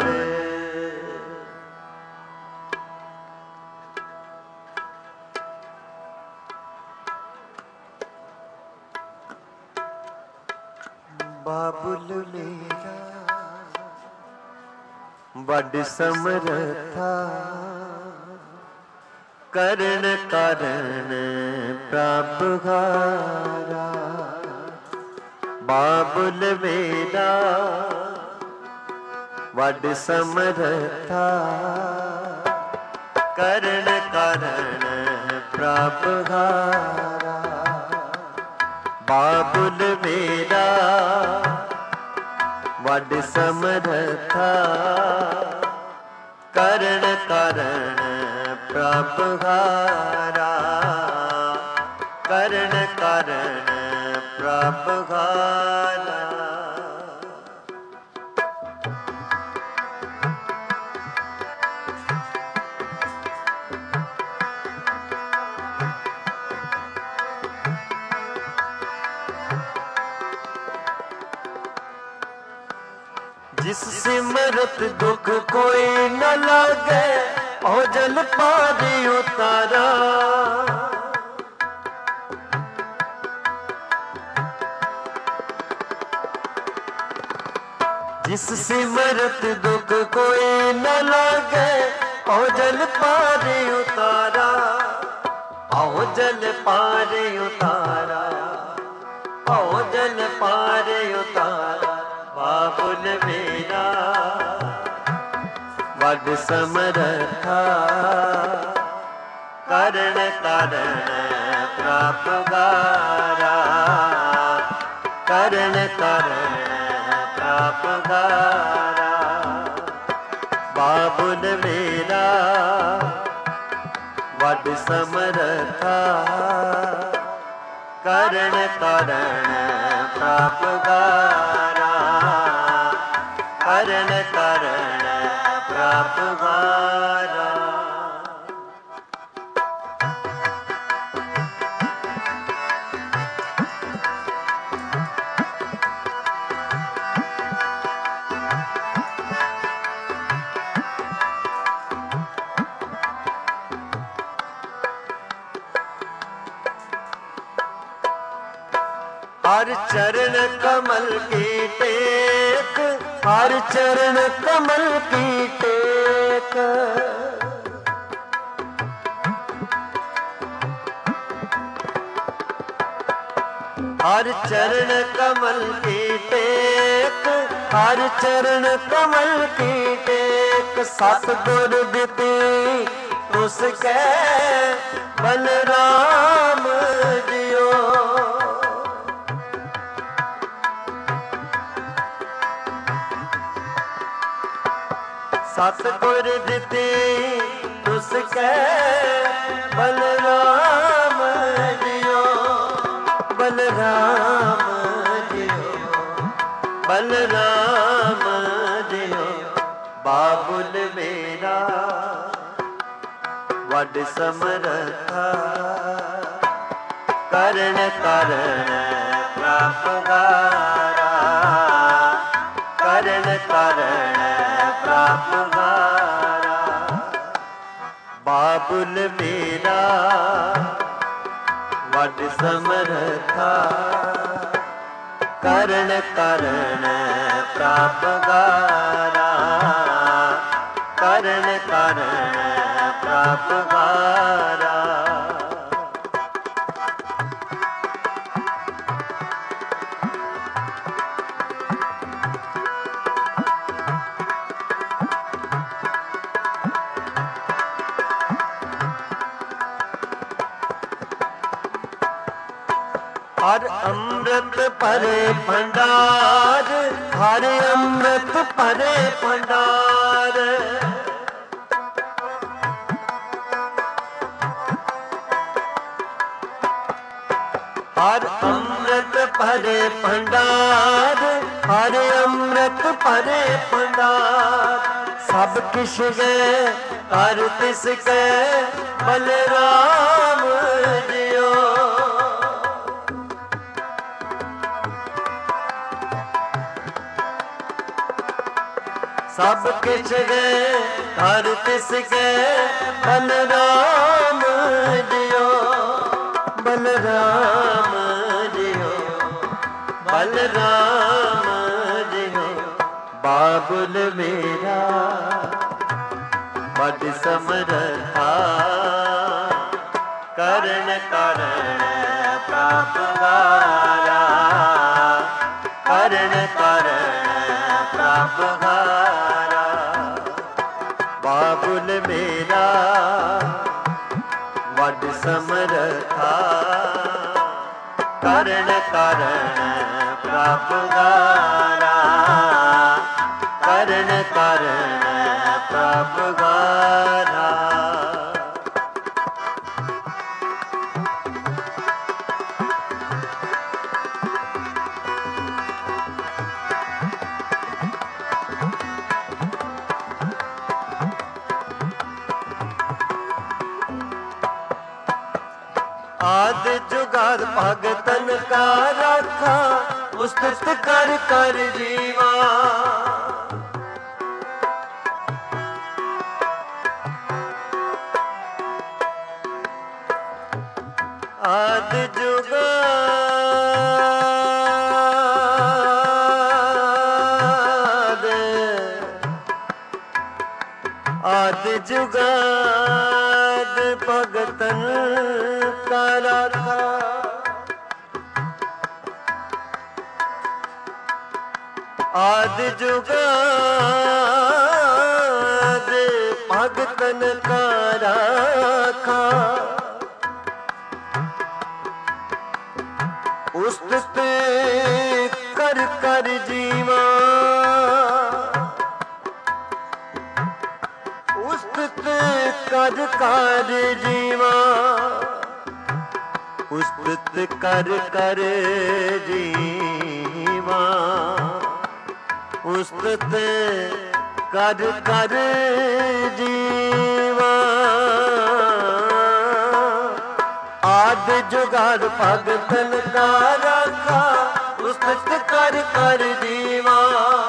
बाबुल मेरा बड़ समरथा। करण कारण प्रभ हारा। बाबुल मेरा बड़ समरथा। करण कारण प्रभ हारा। बाबुल मेरा वड समरथा। करण कारण प्रभ हारा। करण कारण प्रभ हारा। जिस सिमरत दुख कोई न लागे। ओ जल पारी उतारा। जिस सिमरत दुख कोई न लागे। ओ जल पारी उतारा। आओ जल पारी उतारा। आओ जल पारी उतारा। बाबुल मेरा वड समरथा। करण कारण प्रभ हारा। करण कारण प्रभ हारा। बाबुल मेरा वड समरथा। करण कारण प्रभ हारा। करण कारण प्रभ हारा। हर चरण कमल की टेक। हर चरण कमल की टेक। हर चरण कमल की टेक। हर चरण कमल की टेक। सतगुर दिते उसके बलराम जियो। सतगुर दिते उसके बलराम जियो। बलराम जियो बलराम ਵੱਡ ਸਮਰਥਾ ਕਰਨ ਕਰਨ ਪ੍ਰਾਪਗਾਰਾ ਕਰਨ ਕਰਨ ਪ੍ਰਾਪਗਾਰਾ ਬਾਬੁਲ ਮੇਰਾ ਵੱਡ ਸਮਰਥਾ ਕਰਨ ਕਰਨ ਪ੍ਰਾਪਗਾਰਾ ਕਰਨ ਕਰਨ ਪ੍ਰਾਪਗਾਰਾ हर अमृत भरे भंडार हर अमृत भरे भंडार हर अमृत भरे भंडार हर अमृत भरे भंडार सब किश गए हर तिस गए बलराम जियो सब किछ गए हर तिस गए बलराम जियो बलराम जियो बलराम जियो बाबुल मेरा बड़ समरथा करण करण प्रापगारा करण करण प्रापगारा बाबुल मेरा वड समरथा करण करण प्रापगारा करण करण प्रापगारा आदि जुगाद भगतन का राखा उस्तुत कर कर जीवा आदि जुगाद आदि जुगाद भगतन राखा आदि जुगाद भगतन का राखा उस्तुत कर कर जीवा उस्तुत कर कर जीवा उस्तुत कर कर जीवा उस्तुत कर कर जीवा आदि जुगाद भगतन का राखा उस्तुत कर कर जीवा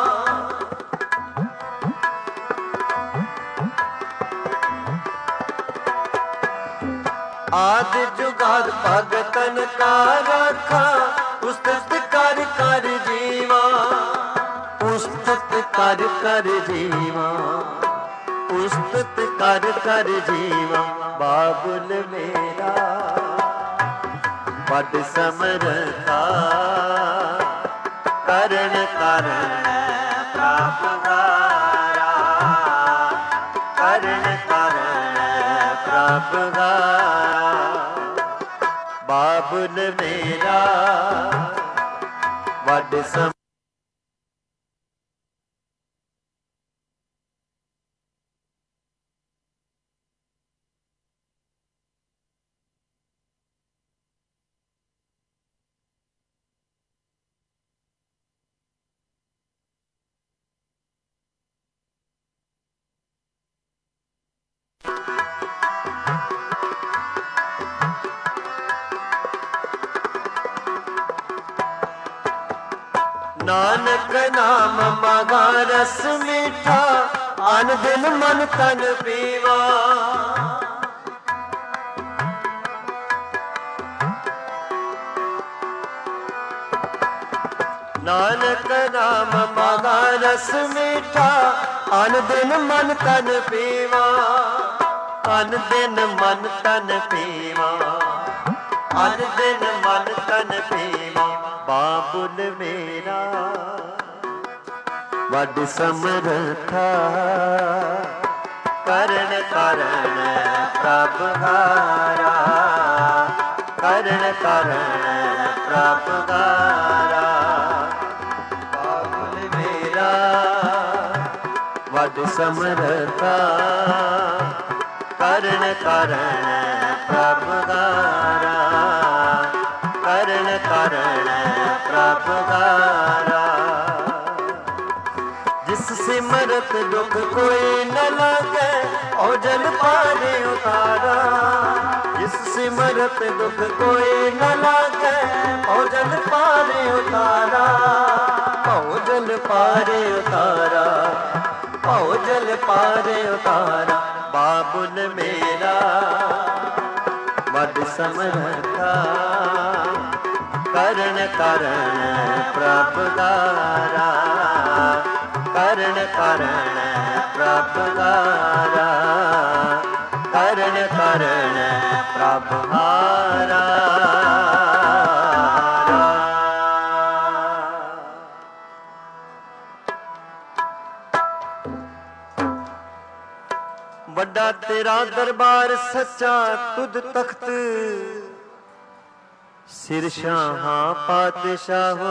आदि जुगाद भगतन का राखा उस्तुत कर कर जीवा उस्तुत कर कर जीवा उस्तुत कर कर जीवा बाबुल मेरा बड़ समरथा करण करण प्रापगारा करण करण प्रापगारा बाबुल मेरा वड सम ਨਾਨਕ ਨਾਮ ਮਗਾ ਰਸ ਮੀਠਾ, ਅਨ ਦਿਨ ਮਨ ਤਨ ਪੀਵਾ। ਨਾਨਕ ਨਾਮ ਮਗਾ ਰਸ ਮੀਠਾ, ਅਨ ਦਿਨ ਮਨ ਤਨ ਪੀਵਾ। ਅਨ ਦਿਨ ਮਨ ਤਨ ਪੀਵਾ, ਅਨ ਦਿਨ ਮਨ ਤਨ ਪੀਵਾ। ਬਾਬੁਲ ਮੇਰਾ ਵੱਡ ਸਮਰਥਾ, ਕਰਨ ਕਰਨ ਪ੍ਰਭ ਹਾਰਾ। ਕਰਨ ਕਰਨ ਪ੍ਰਭ ਹਾਰਾ। ਬਾਬੁਲ ਮੇਰਾ ਵੱਡ ਸਮਰਥਾ, ਕਰਨ ਕਰਨ ਪ੍ਰਭ ਹਾਰਾ। ਕਰਨ ਕਰਨ ਪ੍ਰਭ ਹਾਰਾ। ਜਿਸ ਸਿਮਰਤ ਦੁਖ ਕੋਈ ਨ ਲਾਗੈ, ਔਜਲ ਪਾਰੇ ਉਤਾਰਾ। ਜਿਸ ਸਿਮਰਤ ਦੁਖ ਕੋਈ ਨ ਲਾਗੈ, ਔਜਲ ਪਾਰੇ ਉਤਾਰਾ। ਔਜਲ ਪਾਰੇ ਉਤਾਰਾ, ਔਜਲ ਪਾਰੇ ਉਤਾਰਾ। ਬਾਬੁਲ ਮੇਰਾ ਵੱਡ ਸਮਰਥਾ, ਕਰਨ ਕਰਨ ਪ੍ਰਭ ਹਾਰਾ। ਕਰਨ ਕਰਨ ਪ੍ਰਭ ਹਾਰਾ। ਕਰਨ ਕਰਨ ਪ੍ਰਭ ਹਾਰਾ। ਵੱਡਾ ਤੇਰਾ ਦਰਬਾਰ ਸੱਚਾ ਤੁਧ ਤਖਤ, ਸਿਰ ਸ਼ਾਹਾਂ ਪਾਤਸ਼ਾਹੋ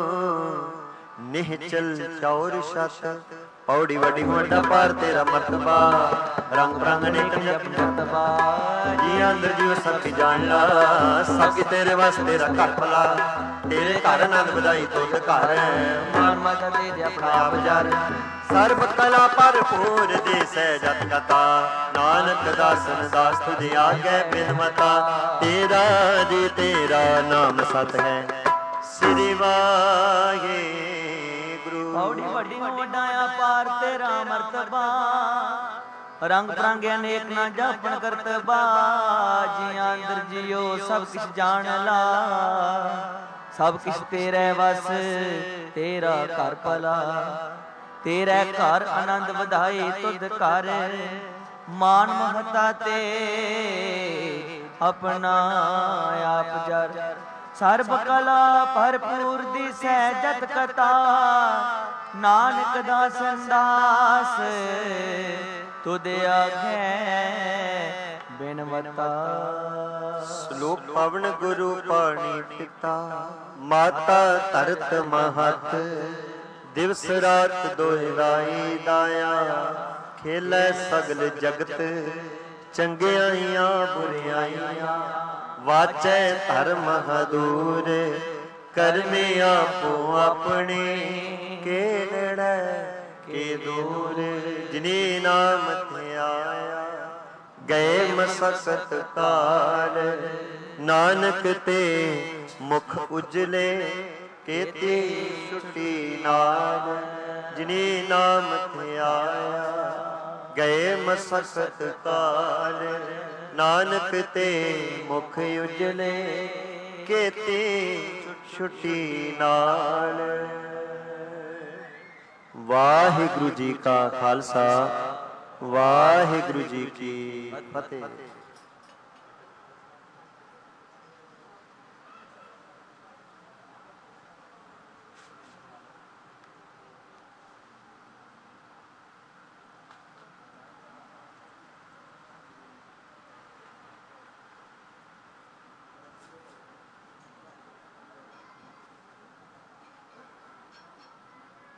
ਨਿਹਚਲ ਚੌਰ ਛਤ। ਪੌੜੀ ਵੱਡੀ ਵੱਡਾ ਪਾਰ ਤੇਰਾ ਮਰਤਬਾ, ਰੰਗ ਰੰਗ ਅਨੇਕ ਜਪਤਬਾ। ਜੀ ਅੰਦਰ ਜੀਵ ਸਭ ਕੀ ਜਾਣ ਲਾ, ਸਭ ਕੀ ਤੇਰੇ ਵਾਸਤੇ ਤੇਰਾ ਘਰ ਭਲਾ। ਤੇਰੇ ਘਰ ਆਨੰਦ ਵਧਾਈ ਤੁਧ ਘਰ, ਮਾਨ ਮਤ ਦੇ ਦੇ ਆਪਣਾ ਆਪ ਜਰ। ਸਰਬ ਕਲਾ ਭਰਪੂਰ ਦੇ ਸਹਿਜਤ ਕਥਾ, ਨਾਨਕ ਦਾਸਨ ਦਾਸ ਤੁਧ ਆਗੇ ਬਿਨ ਮਤਾ। ਤੇਰਾ ਜੀ ਤੇਰਾ ਨਾਮ ਸਤ ਹੈ, ਸ੍ਰੀ ਵਾਹਿਗੁਰੂ। ਪੌੜੀ ਵੱਡੀ ਵੱਡਾਇਆ ਪਾਰ ਤੇਰਾ ਮਰਤਬਾ, ਰੰਗ ਬਰੰਗ ਅਨੇਕ ਨਾ ਜਾਪਣ ਕਰਤਬਾ। ਜੀਆਂ ਅੰਦਰ ਜਿਉ ਸਭ ਕਿਛ ਜਾਣ ਲਾ, ਸਭ ਕਿਛ ਤੇਰੇ ਵਸ ਤੇਰਾ ਘਰ ਭਲਾ। ਤੇਰੇ ਘਰ ਆਨੰਦ ਵਧਾਏ ਤੁਧ ਘਰ, ਮਾਨ ਮਹਤਾ ਤੇ ਆਪਣਾ ਆਪ ਜਰ। ਸਰਬ ਕਲਾ ਭਰਪੂਰ ਦੀ ਸਹਿਜਤ ਕਥਾ, ਨਾਨਕ ਦਾਸਨ ਦਾਸ ਤੁਧ ਆਗੇ ਬਿਨਵਤਾ। ਸ਼ਲੋਕ ਪਵਨ ਗੁਰੂ ਪਾਣੀ ਪਿਤਾ, ਮਾਤਾ ਧਰਤ ਮਹਤ। ਦਿਵਸ ਰਾਤ ਦੋਹਿਰਾਈ ਦਾਇਆ, ਖੇਲੇ ਸਗਲ ਜਗਤ। ਚੰਗਿਆਈਆਂ ਬੁਰਿਆਈਆਂ, ਵਾਚੈ ਧਰਮ ਹਦੂਰ। ਕਰਮੇ ਆਪੋ ਆਪਣੇ, ਕਿਹੜਾ ਕੇ ਦੂਰ। ਜਿਨੇ ਨਾਮ ਤੇ ਆਇਆ, ਗਏ ਮਸਕਤ ਕਾਲ। ਨਾਨਕ ਤੇ ਮੁਖ ਉਜਲੇ, ਕੇਤੀ ਛੁਟੀ ਨਾਲ। ਜਿਨੇ ਨਾਮ ਤੇ ਆਇਆ, ਗਏ ਮਸਕਤ ਕਾਲ। ਨਾਨਕ ਤੇ ਮੁਖ ਉਜਲੇ, ਕੇਤੀ ਛੁਟੀ ਨਾਲ। ਵਾਹਿਗੁਰੂ ਜੀ ਕਾ ਖਾਲਸਾ, ਵਾਹਿਗੁਰੂ ਜੀ ਕੀ ਫਤਿਹ।